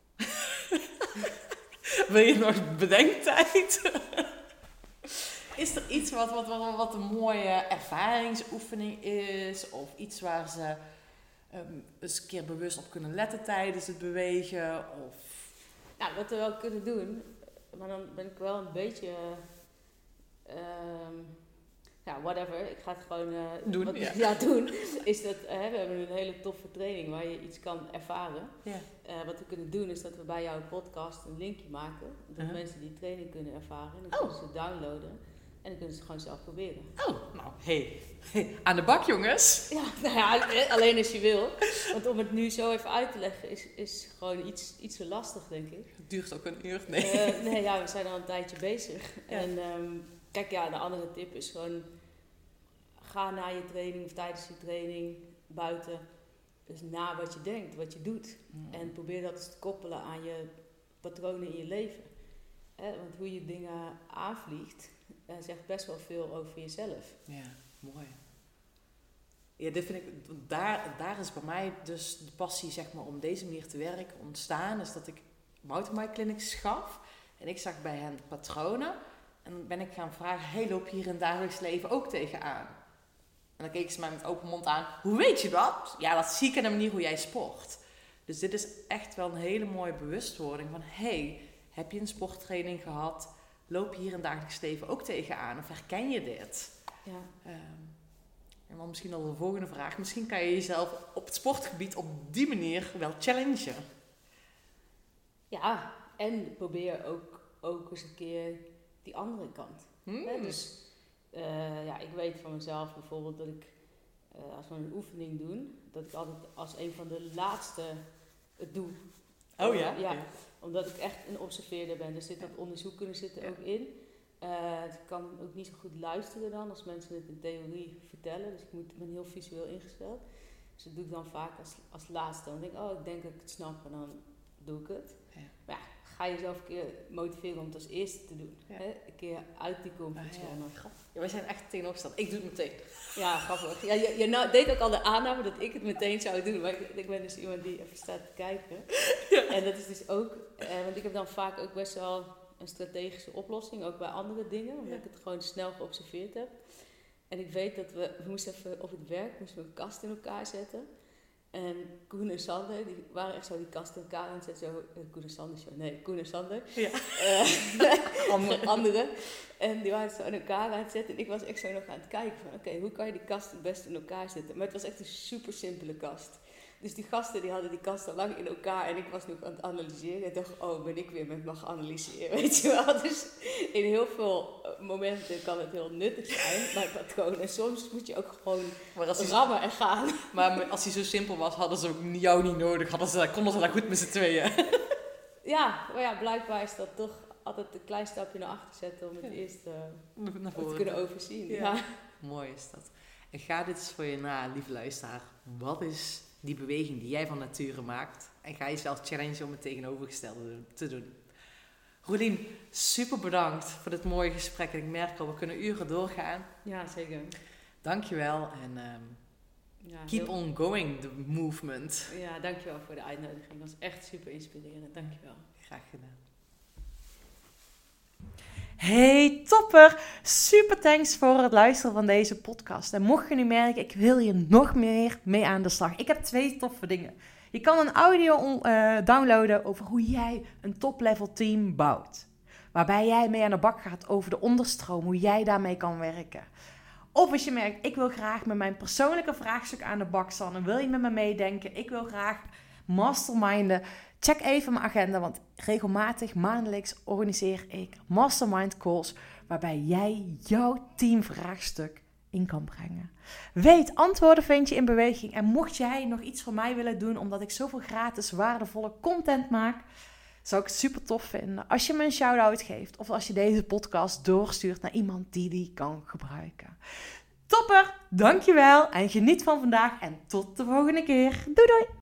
Wil je nog bedenktijd? Is er iets wat een mooie ervaringsoefening is? Of iets waar ze eens een keer bewust op kunnen letten tijdens het bewegen? Of... Ja, wat we wel kunnen doen. Maar dan ben ik wel een beetje... whatever. Ik ga het gewoon doen. Doen. Is dat, we hebben een hele toffe training waar je iets kan ervaren. Ja. Wat we kunnen doen is dat we bij jouw podcast een linkje maken. Dat mensen die training kunnen ervaren. En dan kunnen ze downloaden. En dan kunnen ze het gewoon zelf proberen. Oh, nou, hey. Aan de bak, jongens. Ja, nou ja, alleen als je wil. Want om het nu zo even uit te leggen is gewoon iets te lastig, denk ik. Het duurt ook een uur, nee. We zijn al een tijdje bezig. Ja. En kijk, de andere tip is gewoon... Ga na je training of tijdens je training buiten... Dus na wat je denkt, wat je doet. En probeer dat eens te koppelen aan je patronen in je leven. Want hoe je dingen aanvliegt... zegt best wel veel over jezelf. Ja, mooi. Ja, dit vind ik, daar is bij mij dus de passie, zeg maar, om deze manier te werken ontstaan. Is dat ik mountainbike clinics gaf. En ik zag bij hen patronen. En dan ben ik gaan vragen, hey, loop je hier in het dagelijks leven ook tegenaan? En dan keken ze mij met open mond aan. Hoe weet je dat? Ja, dat zie ik in de manier hoe jij sport. Dus dit is echt wel een hele mooie bewustwording van... hey, heb je een sporttraining gehad? Loop je hier in het dagelijks leven ook tegenaan? Of herken je dit? Ja. En dan misschien al de volgende vraag. Misschien kan je jezelf op het sportgebied op die manier wel challengen. Ja, en probeer ook eens een keer die andere kant. Dus ik weet van mezelf bijvoorbeeld dat ik, als we een oefening doen, dat ik altijd als een van de laatste het doe. Oh ja? Ja, omdat ik echt een observeerder ben. Er zit dat onderzoeken zitten ook in. Ik kan ook niet zo goed luisteren dan als mensen het in theorie vertellen. Dus ik ben heel visueel ingesteld. Dus dat doe ik dan vaak als laatste. Dan denk ik, ik denk dat ik het snap en dan doe ik het. Ja. Maar ja, ga jezelf een keer motiveren om het als eerste te doen. Ja. Hè? Een keer uit die comfortzone. Ja, wij zijn echt tegenovergesteld. Ik doe het meteen. Ja, grappig. Ja, je deed ook al de aanname dat ik het meteen zou doen. Maar ik ben dus iemand die even staat te kijken. Ja. En dat is dus ook... want ik heb dan vaak ook best wel een strategische oplossing. Ook bij andere dingen. Omdat ik het gewoon snel geobserveerd heb. En ik weet dat we moesten even op het werk een kast in elkaar zetten. En Koen en Sander, die waren echt zo die kast in elkaar aan het zetten. Koen en Sander. Ja. Anderen. En die waren zo in elkaar aan het zetten. En ik was echt zo nog aan het kijken van, oké, hoe kan je die kast het beste in elkaar zetten? Maar het was echt een super simpele kast. Dus die gasten die hadden die kast al lang in elkaar. En ik was nog aan het analyseren. En dacht, ben ik weer met mag analyseren, weet je wel. Dus in heel veel momenten kan het heel nuttig zijn, mijn patroon. En soms moet je ook gewoon rammen en gaan. Maar als hij zo simpel was, hadden ze ook jou niet nodig. Konden ze daar goed met z'n tweeën. Ja, maar ja, blijkbaar is dat toch altijd een klein stapje naar achter zetten om het eerst te kunnen overzien. Ja. Mooi is dat. En ga dit eens voor je na, lieve luisteraar. Wat is die beweging die jij van nature maakt? En ga jezelf challengen om het tegenovergestelde te doen. Roelien, super bedankt voor dit mooie gesprek. En ik merk al, we kunnen uren doorgaan. Ja, zeker. Dankjewel en keep on going, the movement. Ja, dankjewel voor de uitnodiging. Dat was echt super inspirerend. Dankjewel. Graag gedaan. Hey topper, super thanks voor het luisteren van deze podcast. En mocht je nu merken, ik wil hier nog meer mee aan de slag. Ik heb 2 toffe dingen. Je kan een audio downloaden over hoe jij een top-level team bouwt. Waarbij jij mee aan de bak gaat over de onderstroom, hoe jij daarmee kan werken. Of als je merkt, ik wil graag met mijn persoonlijke vraagstuk aan de bak staan. En wil je met me meedenken? Ik wil graag masterminden. Check even mijn agenda, want regelmatig, maandelijks organiseer ik mastermind calls. Waarbij jij jouw teamvraagstuk in kan brengen. Weet, antwoorden vind je in beweging. En mocht jij nog iets voor mij willen doen, omdat ik zoveel gratis waardevolle content maak, zou ik het super tof vinden als je me een shout-out geeft. Of als je deze podcast doorstuurt naar iemand die kan gebruiken. Topper, dankjewel en geniet van vandaag en tot de volgende keer. Doei doei!